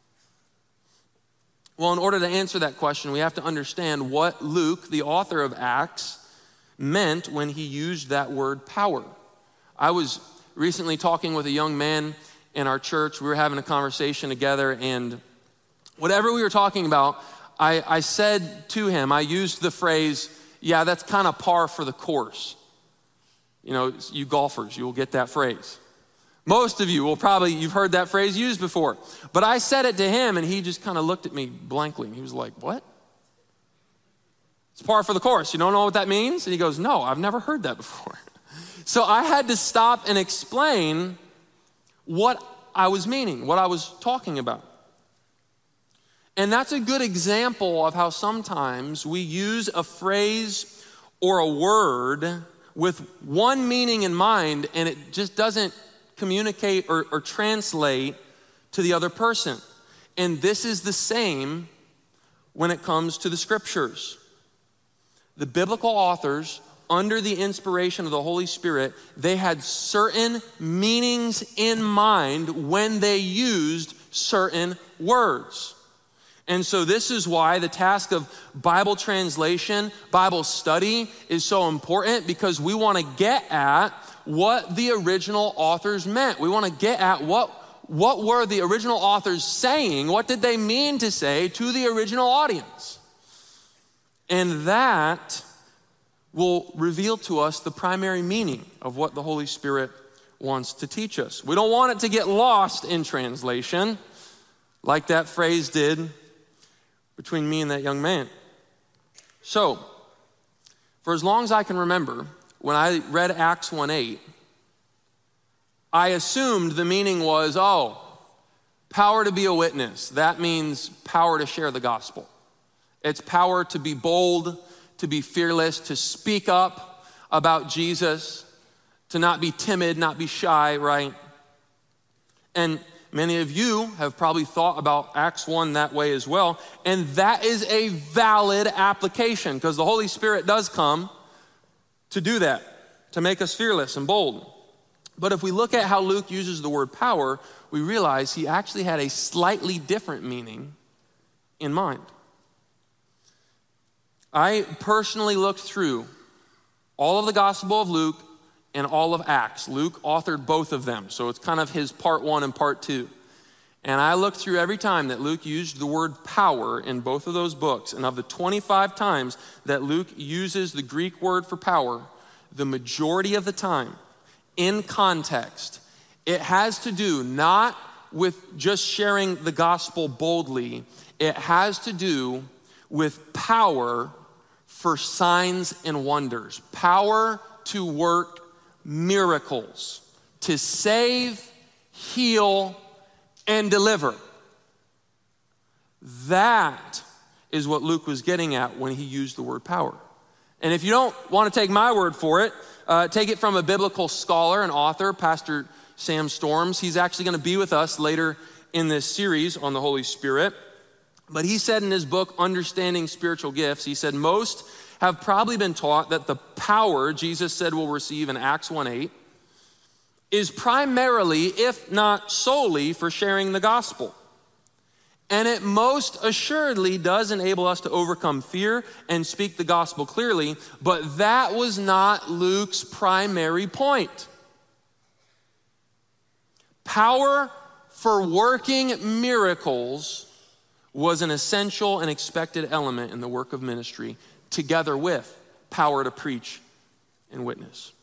Well, in order to answer that question, we have to understand what Luke, the author of Acts, meant when he used that word power. I was recently talking with a young man in our church. We were having a conversation together, and whatever we were talking about, I said to him, I used the phrase, yeah, that's kind of par for the course. You know, you golfers, you will get that phrase. Most of you will probably, you've heard that phrase used before. But I said it to him, and he just kind of looked at me blankly. He was like, what? It's par for the course. You don't know what that means? And he goes, no, I've never heard that before. So I had to stop and explain what I was meaning, what I was talking about. And that's a good example of how sometimes we use a phrase or a word with one meaning in mind, and it just doesn't communicate or translate to the other person. And this is the same when it comes to the scriptures. The biblical authors, under the inspiration of the Holy Spirit, they had certain meanings in mind when they used certain words. And so this is why the task of Bible translation, Bible study is so important, because we want to get at what the original authors meant. We want to get at what were the original authors saying? What did they mean to say to the original audience? And that will reveal to us the primary meaning of what the Holy Spirit wants to teach us. We don't want it to get lost in translation, like that phrase did between me and that young man. So, for as long as I can remember, when I read Acts 1:8, I assumed the meaning was, power to be a witness. That means power to share the gospel. It's power to be bold, to be fearless, to speak up about Jesus, to not be timid, not be shy, right? And many of you have probably thought about Acts 1 that way as well, and that is a valid application, because the Holy Spirit does come to do that, to make us fearless and bold. But if we look at how Luke uses the word power, we realize he actually had a slightly different meaning in mind. I personally looked through all of the Gospel of Luke and all of Acts. Luke authored both of them, so it's kind of his part 1 and part 2. And I looked through every time that Luke used the word power in both of those books, and of the 25 times that Luke uses the Greek word for power, the majority of the time, in context, it has to do not with just sharing the gospel boldly, it has to do with power for signs and wonders, power to work miracles, to save, heal, and deliver. That is what Luke was getting at when he used the word power. And if you don't want to take my word for it, take it from a biblical scholar and author, Pastor Sam Storms. He's actually going to be with us later in this series on the Holy Spirit. But he said in his book, Understanding Spiritual Gifts, he said, most have probably been taught that the power Jesus said we'll receive in Acts 1:8 is primarily, if not solely, for sharing the gospel. And it most assuredly does enable us to overcome fear and speak the gospel clearly, but that was not Luke's primary point. Power for working miracles was an essential and expected element in the work of ministry, together with power to preach and witness.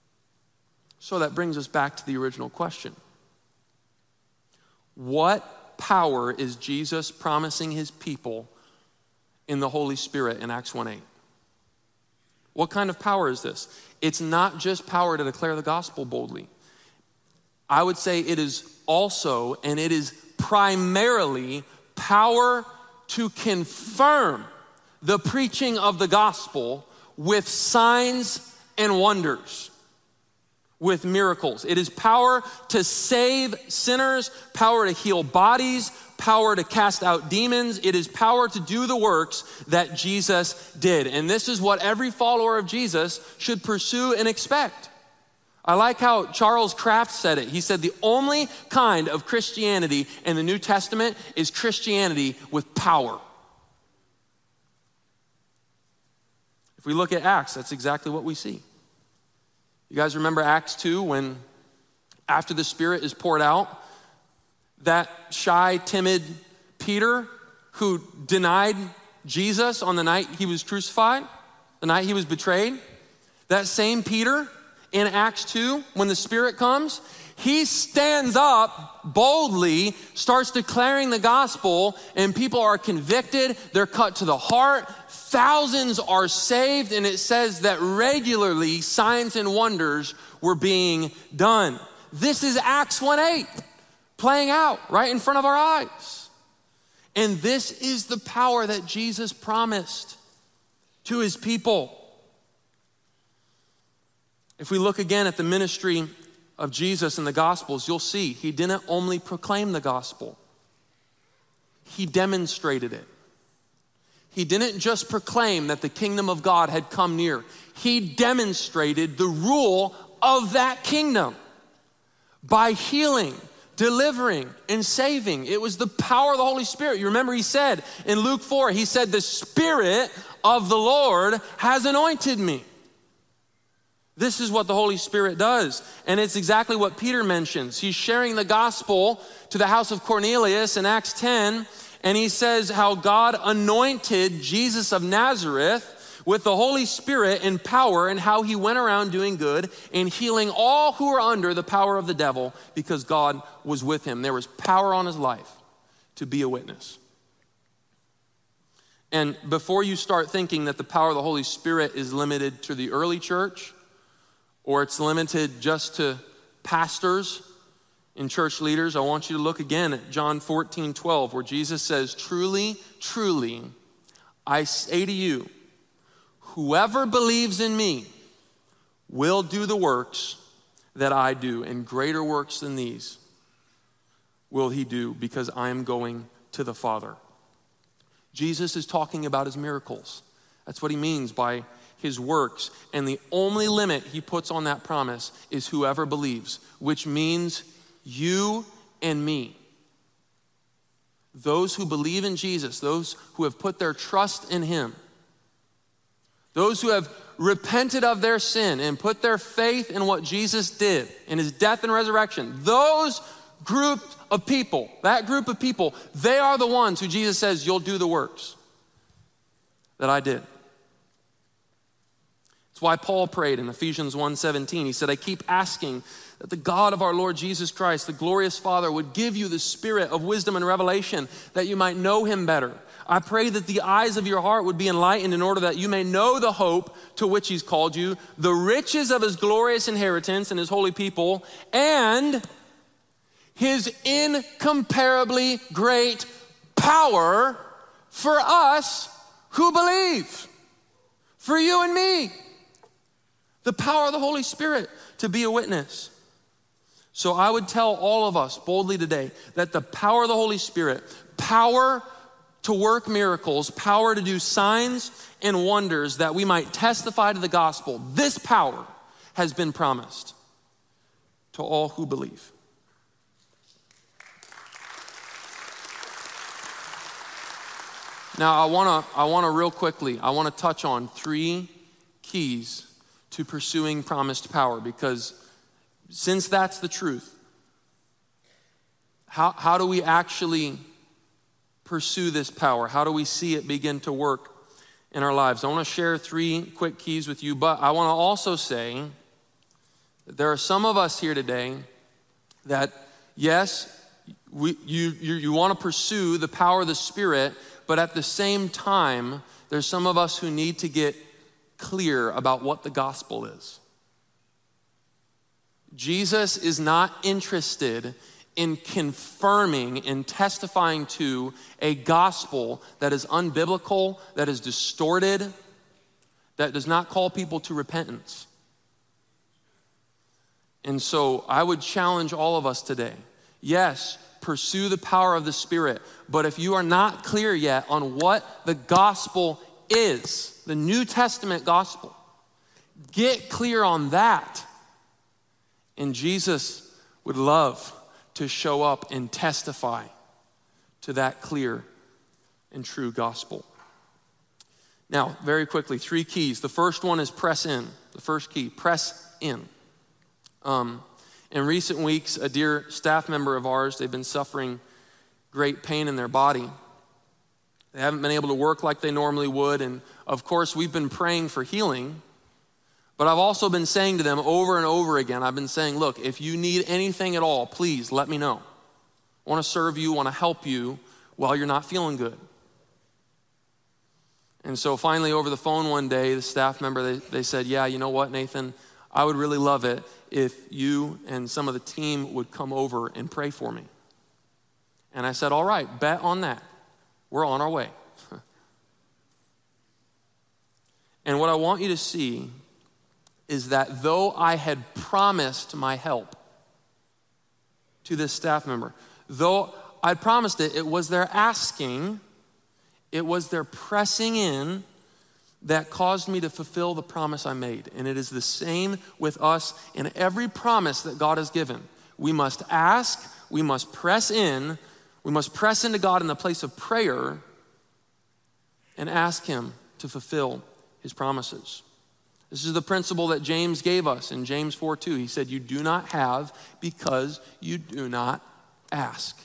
So that brings us back to the original question. What power is Jesus promising his people in the Holy Spirit in Acts 1:8? What kind of power is this? It's not just power to declare the gospel boldly. I would say it is also, and it is primarily, power to confirm the preaching of the gospel with signs and wonders, with miracles. It is power to save sinners, power to heal bodies, power to cast out demons. It is power to do the works that Jesus did. And this is what every follower of Jesus should pursue and expect. I like how Charles Kraft said it. He said the only kind of Christianity in the New Testament is Christianity with power. If we look at Acts, that's exactly what we see. You guys remember Acts 2 when after the Spirit is poured out, that shy, timid Peter who denied Jesus on the night he was crucified, the night he was betrayed, that same Peter in Acts 2, when the Spirit comes, he stands up boldly, starts declaring the gospel, and people are convicted, they're cut to the heart, thousands are saved, and it says that regularly signs and wonders were being done. This is Acts 1:8 playing out right in front of our eyes. And this is the power that Jesus promised to his people. If we look again at the ministry of Jesus in the Gospels, you'll see he didn't only proclaim the gospel, he demonstrated it. He didn't just proclaim that the kingdom of God had come near. He demonstrated the rule of that kingdom by healing, delivering, and saving. It was the power of the Holy Spirit. You remember he said in Luke 4, he said, the Spirit of the Lord has anointed me. This is what the Holy Spirit does. And it's exactly what Peter mentions. He's sharing the gospel to the house of Cornelius in Acts 10. And he says how God anointed Jesus of Nazareth with the Holy Spirit and power, and how he went around doing good and healing all who were under the power of the devil because God was with him. There was power on his life to be a witness. And before you start thinking that the power of the Holy Spirit is limited to the early church, or it's limited just to pastors and church leaders, I want you to look again at John 14:12, where Jesus says, truly, truly, I say to you, whoever believes in me will do the works that I do, and greater works than these will he do, because I am going to the Father. Jesus is talking about his miracles. That's what he means by his works. And the only limit he puts on that promise is whoever believes, which means you and me. Those who believe in Jesus, those who have put their trust in him, those who have repented of their sin and put their faith in what Jesus did in his death and resurrection, those group of people, that group of people, they are the ones who Jesus says, you'll do the works that I did. It's why Paul prayed in Ephesians 1:17. He said, I keep asking that the God of our Lord Jesus Christ, the glorious Father, would give you the spirit of wisdom and revelation that you might know him better. I pray that the eyes of your heart would be enlightened in order that you may know the hope to which he's called you, the riches of his glorious inheritance in his holy people, and his incomparably great power for us who believe, for you and me. The power of the Holy Spirit to be a witness. So I would tell all of us boldly today that the power of the Holy Spirit, power to work miracles, power to do signs and wonders that we might testify to the gospel, this power has been promised to all who believe. Now I want to real quickly, I want to touch on 3 keys to pursuing promised power, because since that's the truth, how do we actually pursue this power? How do we see it begin to work in our lives? I want to share 3 quick keys with you, but I want to also say that there are some of us here today that, yes, you want to pursue the power of the Spirit, but at the same time, there's some of us who need to get clear about what the gospel is. Jesus is not interested in confirming and testifying to a gospel that is unbiblical, that is distorted, that does not call people to repentance. And so I would challenge all of us today. Yes, pursue the power of the Spirit, but if you are not clear yet on what the gospel is, the New Testament gospel, get clear on that. And Jesus would love to show up and testify to that clear and true gospel. Now, very quickly, 3 keys. The first one is press in. The first key, press in. In recent weeks, a dear staff member of ours, they've been suffering great pain in their body. They haven't been able to work like they normally would. And of course, we've been praying for healing. But I've also been saying to them over and over again, I've been saying, look, if you need anything at all, please let me know. I want to serve you, want to help you while you're not feeling good. And so finally over the phone one day, the staff member, they said, yeah, you know what, Nathan, I would really love it if you and some of the team would come over and pray for me. And I said, all right, bet on that. We're on our way. And what I want you to see is that though I had promised my help to this staff member, though I promised it, it was their asking, it was their pressing in that caused me to fulfill the promise I made. And it is the same with us in every promise that God has given. We must ask, we must press in, we must press into God in the place of prayer and ask him to fulfill his promises. This is the principle that James gave us in James 4:2. He said, you do not have because you do not ask.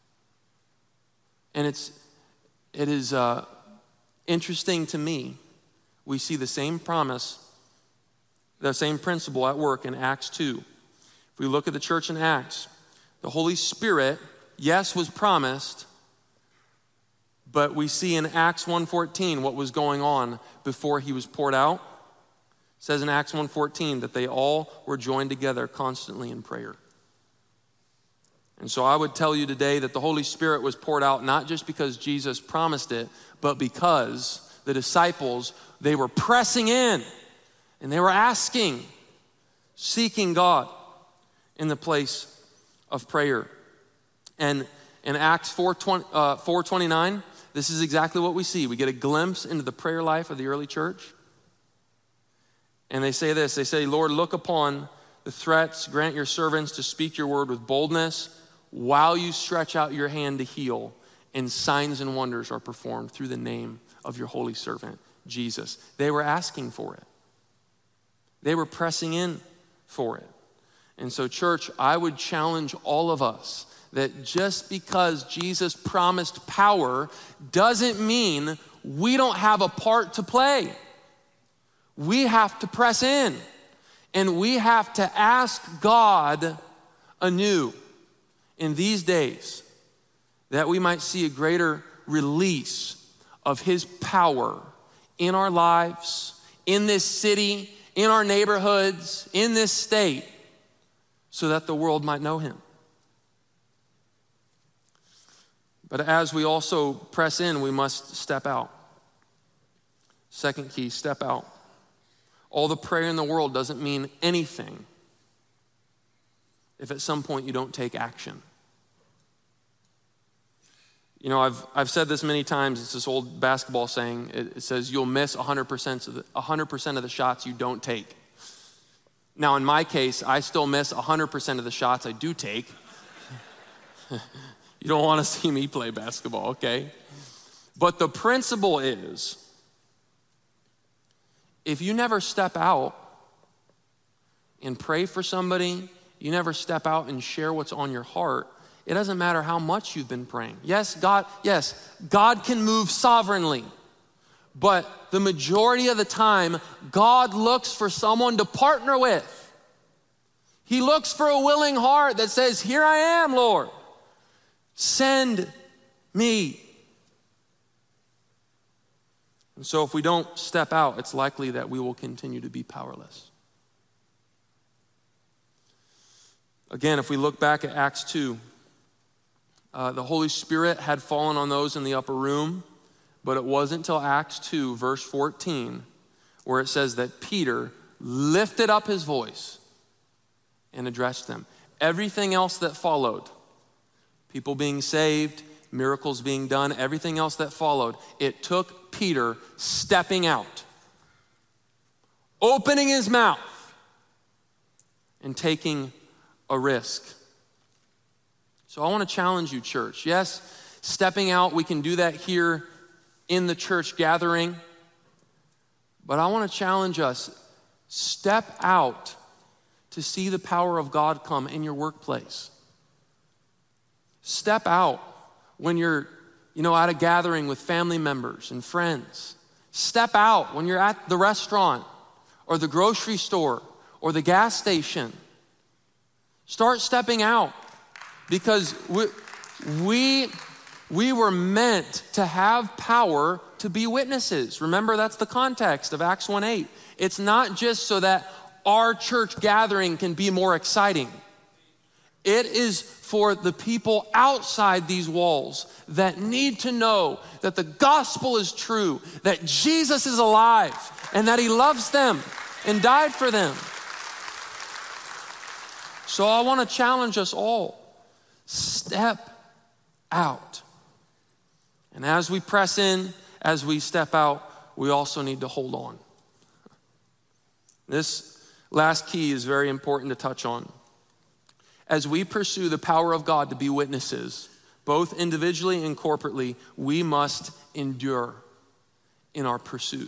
And it is interesting to me. We see the same promise, the same principle at work in Acts 2. If we look at the church in Acts, the Holy Spirit, yes, was promised, but we see in Acts 1:14 what was going on before he was poured out. It says in Acts 1:14 that they all were joined together constantly in prayer. And so I would tell you today that the Holy Spirit was poured out not just because Jesus promised it, but because the disciples, they were pressing in and they were asking, seeking God in the place of prayer. And in Acts 4:29, this is exactly what we see. We get a glimpse into the prayer life of the early church. And they say this, they say, Lord, look upon the threats, grant your servants to speak your word with boldness while you stretch out your hand to heal, and signs and wonders are performed through the name of your holy servant, Jesus. They were asking for it. They were pressing in for it. And so, church, I would challenge all of us that just because Jesus promised power doesn't mean we don't have a part to play. We have to press in, and we have to ask God anew in these days that we might see a greater release of his power in our lives, in this city, in our neighborhoods, in this state, so that the world might know him. But as we also press in, we must step out. Second key, step out. All the prayer in the world doesn't mean anything if at some point you don't take action. You know, I've said this many times. It's this old basketball saying. It says you'll miss 100% of the shots you don't take. Now, in my case, I still miss 100% of the shots I do take. You don't want to see me play basketball, okay? But the principle is, if you never step out and pray for somebody, you never step out and share what's on your heart, it doesn't matter how much you've been praying. Yes, God can move sovereignly. But the majority of the time, God looks for someone to partner with. He looks for a willing heart that says, here I am, Lord. Send me. And so if we don't step out, it's likely that we will continue to be powerless. Again, if we look back at Acts 2, the Holy Spirit had fallen on those in the upper room, but it wasn't until Acts 2, verse 14, where it says that Peter lifted up his voice and addressed them. Everything else that followed, people being saved, miracles being done, everything else that followed, it took Peter stepping out, opening his mouth, and taking a risk. So I want to challenge you, church. Yes, stepping out, we can do that here in the church gathering, but I want to challenge us, step out to see the power of God come in your workplace. Step out when you're, at a gathering with family members and friends. Step out when you're at the restaurant or the grocery store or the gas station. Start stepping out, because we were meant to have power to be witnesses. Remember, that's the context of Acts 1:8. It's not just so that our church gathering can be more exciting. It is for the people outside these walls that need to know that the gospel is true, that Jesus is alive, and that he loves them and died for them. So I want to challenge us all. Step out. And as we press in, as we step out, we also need to hold on. This last key is very important to touch on. As we pursue the power of God to be witnesses, both individually and corporately, we must endure in our pursuit.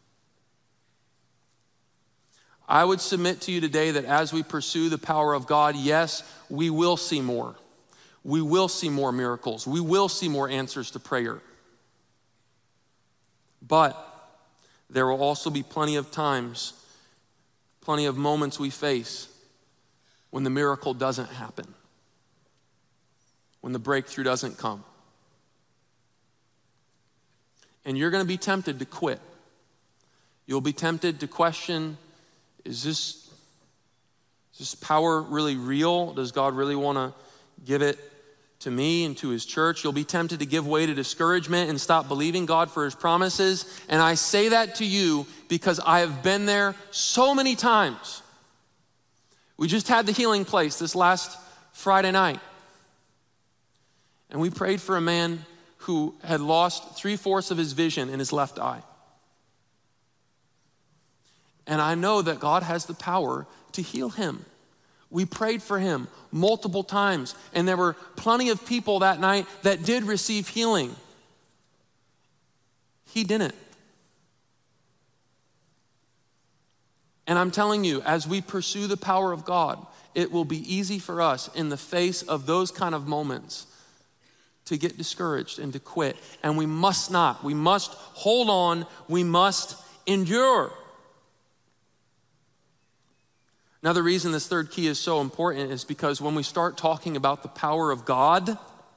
I would submit to you today that as we pursue the power of God, yes, we will see more. We will see more miracles. We will see more answers to prayer. But there will also be plenty of times, plenty of moments we face when the miracle doesn't happen, when the breakthrough doesn't come. And you're going to be tempted to quit. You'll be tempted to question, is this power really real? Does God really want to give it to me and to his church? You'll be tempted to give way to discouragement and stop believing God for his promises. And I say that to you because I have been there so many times. We just had the healing place this last Friday night. And we prayed for a man who had lost 3/4 of his vision in his left eye. And I know that God has the power to heal him. We prayed for him multiple times, and there were plenty of people that night that did receive healing. He didn't. And I'm telling you, as we pursue the power of God, it will be easy for us in the face of those kind of moments to get discouraged and to quit. And we must not. We must hold on. We must endure. Another reason this third key is so important is because when we start talking about the power of God,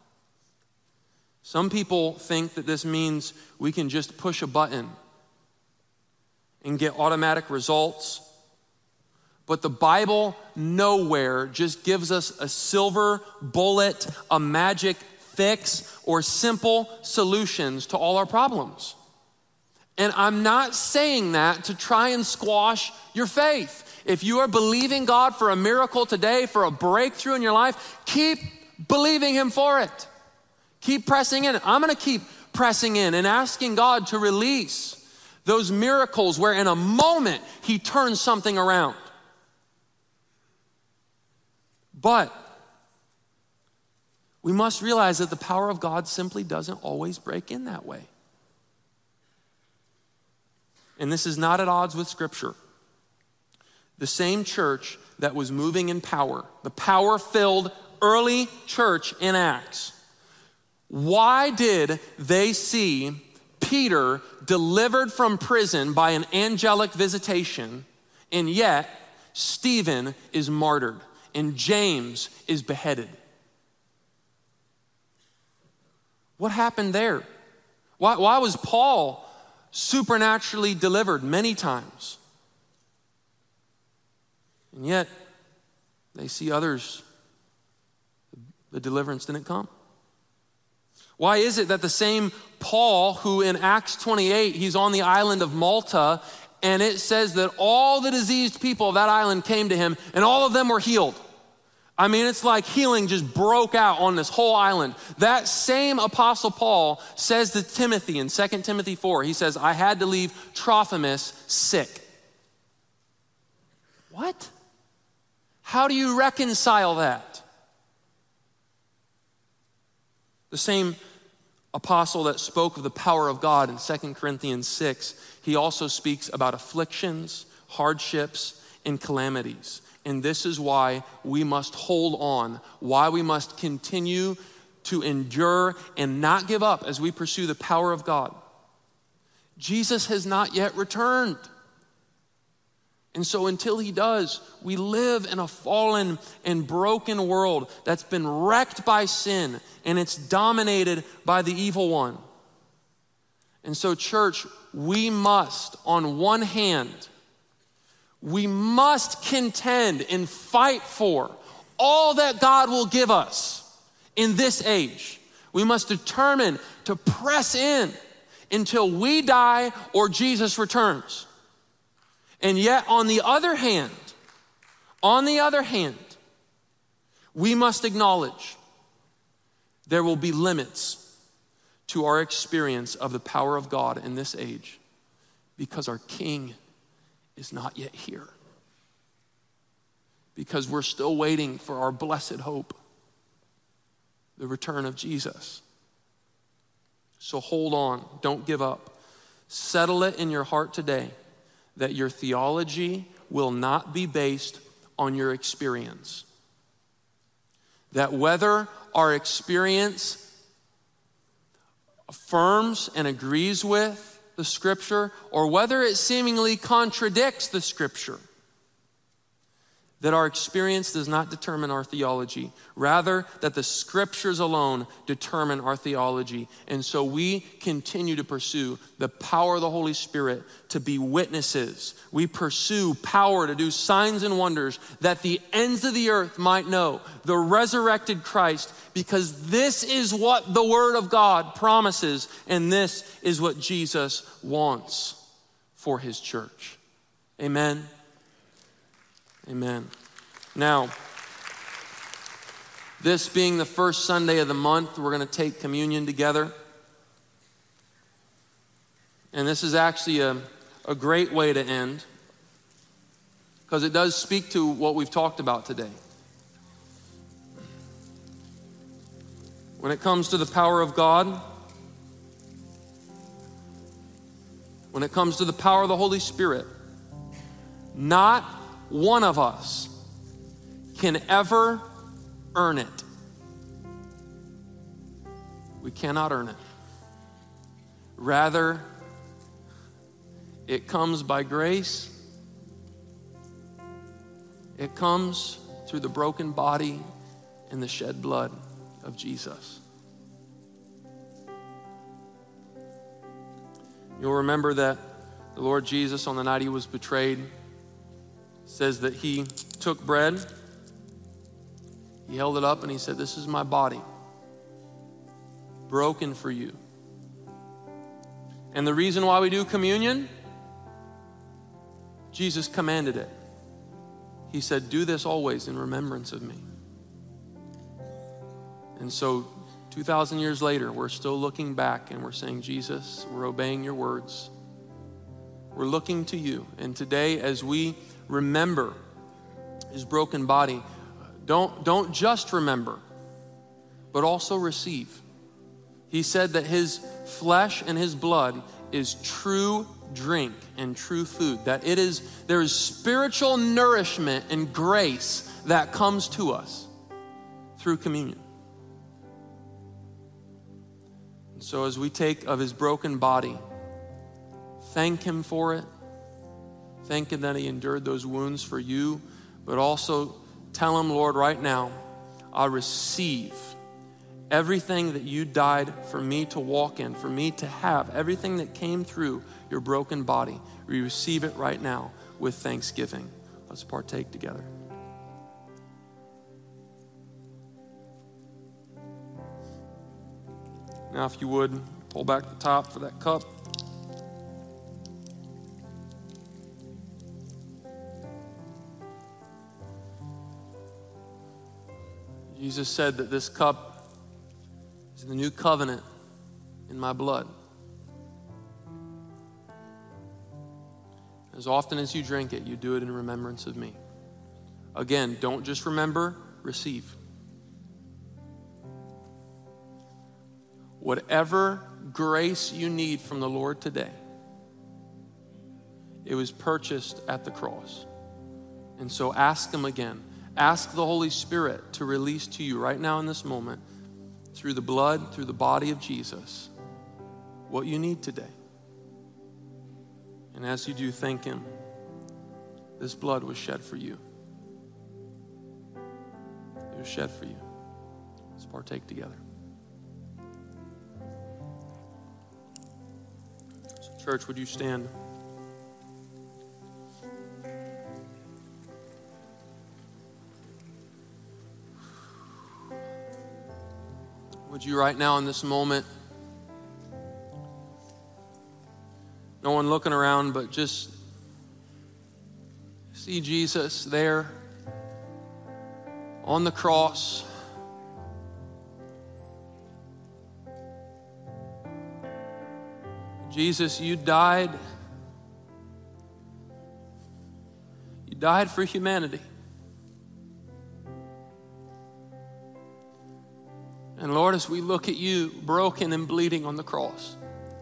some people think that this means we can just push a button and get automatic results. But the Bible nowhere just gives us a silver bullet, a magic fix, or simple solutions to all our problems. And I'm not saying that to try and squash your faith. If you are believing God for a miracle today, for a breakthrough in your life, keep believing him for it. Keep pressing in. I'm going to keep pressing in and asking God to release those miracles where in a moment he turns something around. But we must realize that the power of God simply doesn't always break in that way. And this is not at odds with Scripture. The same church that was moving in power, the power-filled early church in Acts, why did they see Peter delivered from prison by an angelic visitation, and yet Stephen is martyred and James is beheaded? What happened there? Why was Paul supernaturally delivered many times? And yet, they see others, the deliverance didn't come. Why is it that the same Paul, who in Acts 28, he's on the island of Malta, and it says that all the diseased people of that island came to him, and all of them were healed? I mean, it's like healing just broke out on this whole island. That same Apostle Paul says to Timothy in 2 Timothy 4, he says, I had to leave Trophimus sick. What? How do you reconcile that? The same apostle that spoke of the power of God in 2 Corinthians 6, he also speaks about afflictions, hardships, and calamities. And this is why we must hold on, why we must continue to endure and not give up as we pursue the power of God. Jesus has not yet returned. And so until he does, we live in a fallen and broken world that's been wrecked by sin, and it's dominated by the evil one. And so, church, we must, on one hand, we must contend and fight for all that God will give us in this age. We must determine to press in until we die or Jesus returns. And yet, on the other hand, we must acknowledge there will be limits to our experience of the power of God in this age because our King is not yet here. Because we're still waiting for our blessed hope, the return of Jesus. So hold on, don't give up. Settle it in your heart today that your theology will not be based on your experience. That whether our experience affirms and agrees with the scripture, or whether it seemingly contradicts the scripture, that our experience does not determine our theology. Rather, that the scriptures alone determine our theology. And so we continue to pursue the power of the Holy Spirit to be witnesses. We pursue power to do signs and wonders that the ends of the earth might know the resurrected Christ, because this is what the Word of God promises, and this is what Jesus wants for his church. Amen. Amen. Now, this being the first Sunday of the month, we're going to take communion together. And this is actually a great way to end, because it does speak to what we've talked about today. When it comes to the power of God, when it comes to the power of the Holy Spirit, not one of us can ever earn it. We cannot earn it. Rather, it comes by grace. It comes through the broken body and the shed blood of Jesus. You'll remember that the Lord Jesus, on the night he was betrayed, says that he took bread, he held it up, and he said, "This is my body, broken for you." And the reason why we do communion, Jesus commanded it. He said, "Do this always in remembrance of me." And so 2,000 years later, we're still looking back and we're saying, "Jesus, we're obeying your words. We're looking to you." And today, as we remember his broken body, don't just remember, but also receive. He said that his flesh and his blood is true drink and true food, that there is spiritual nourishment and grace that comes to us through communion. And so as we take of his broken body, thank him for it. Thank him that he endured those wounds for you, but also tell him, "Lord, right now, I receive Everything that you died for me to walk in, for me to have, everything that came through your broken body, we receive it right now with thanksgiving. Let's partake together. Now, if you would, pull back the top for that cup. Jesus said that this cup is the new covenant in my blood. As often as you drink it, you do it in remembrance of me. Again, don't just remember, receive. Whatever grace you need from the Lord today, it was purchased at the cross. And so ask Him again. Ask the Holy Spirit to release to you right now in this moment, through the blood, through the body of Jesus, what you need today. And as you do, thank Him. This blood was shed for you. It was shed for you. Let's partake together. So, church, would you stand? Would you right now in this moment, no one looking around, but just see Jesus there on the cross. Jesus, you died. You died for humanity. And Lord, as we look at you broken and bleeding on the cross,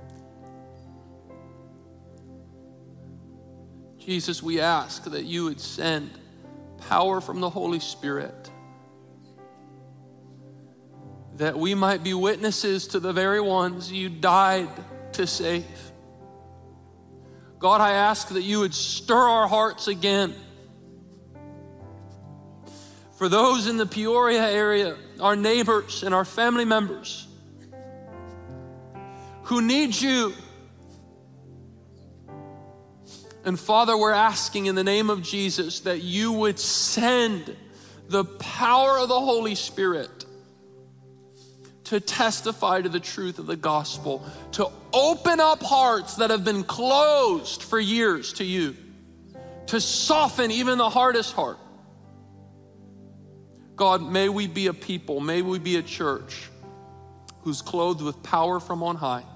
Jesus, we ask that you would send power from the Holy Spirit, that we might be witnesses to the very ones you died to save. God, I ask that you would stir our hearts again. For those in the Peoria area, our neighbors and our family members who need you. And Father, we're asking in the name of Jesus that you would send the power of the Holy Spirit to testify to the truth of the gospel, to open up hearts that have been closed for years to you, to soften even the hardest heart. God, may we be a people, may we be a church who's clothed with power from on high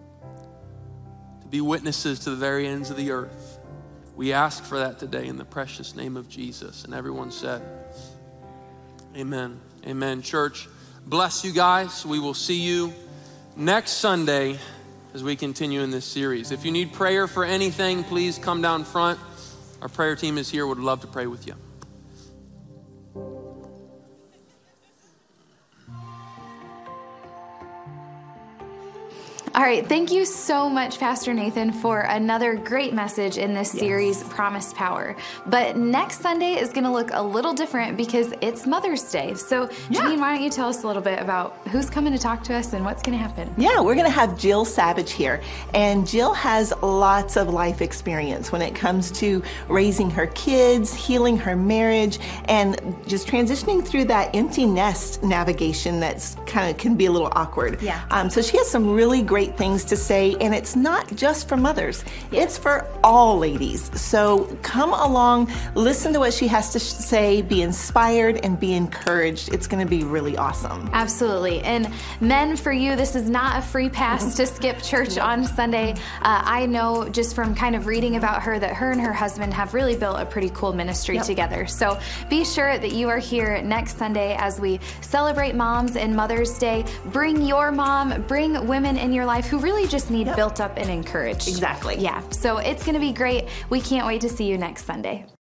to be witnesses to the very ends of the earth. We ask for that today in the precious name of Jesus. And everyone said, amen. Amen. Church, bless you guys. We will see you next Sunday as we continue in this series. If you need prayer for anything, please come down front. Our prayer team is here. Would love to pray with you. All right, thank you so much, Pastor Nathan, for another great message in this series, Promised Power. But next Sunday is going to look a little different because it's Mother's Day. So, Janine, why don't you tell us a little bit about who's coming to talk to us and what's going to happen? Yeah, we're going to have Jill Savage here. And Jill has lots of life experience when it comes to raising her kids, healing her marriage, and just transitioning through that empty nest navigation that's kind of can be a little awkward. Yeah. So she has some really great things to say, and it's not just for mothers, it's for all ladies. So come along, listen to what she has to say, be inspired and be encouraged. It's going to be really awesome. Absolutely. And men, for you, this is not a free pass to skip church on Sunday. I know just from kind of reading about her that her and her husband have really built a pretty cool ministry together. So be sure that you are here next Sunday as we celebrate moms and Mother's Day. Bring your mom, bring women in your life who really just need built up and encouraged. Exactly. Yeah. So it's going to be great. We can't wait to see you next Sunday.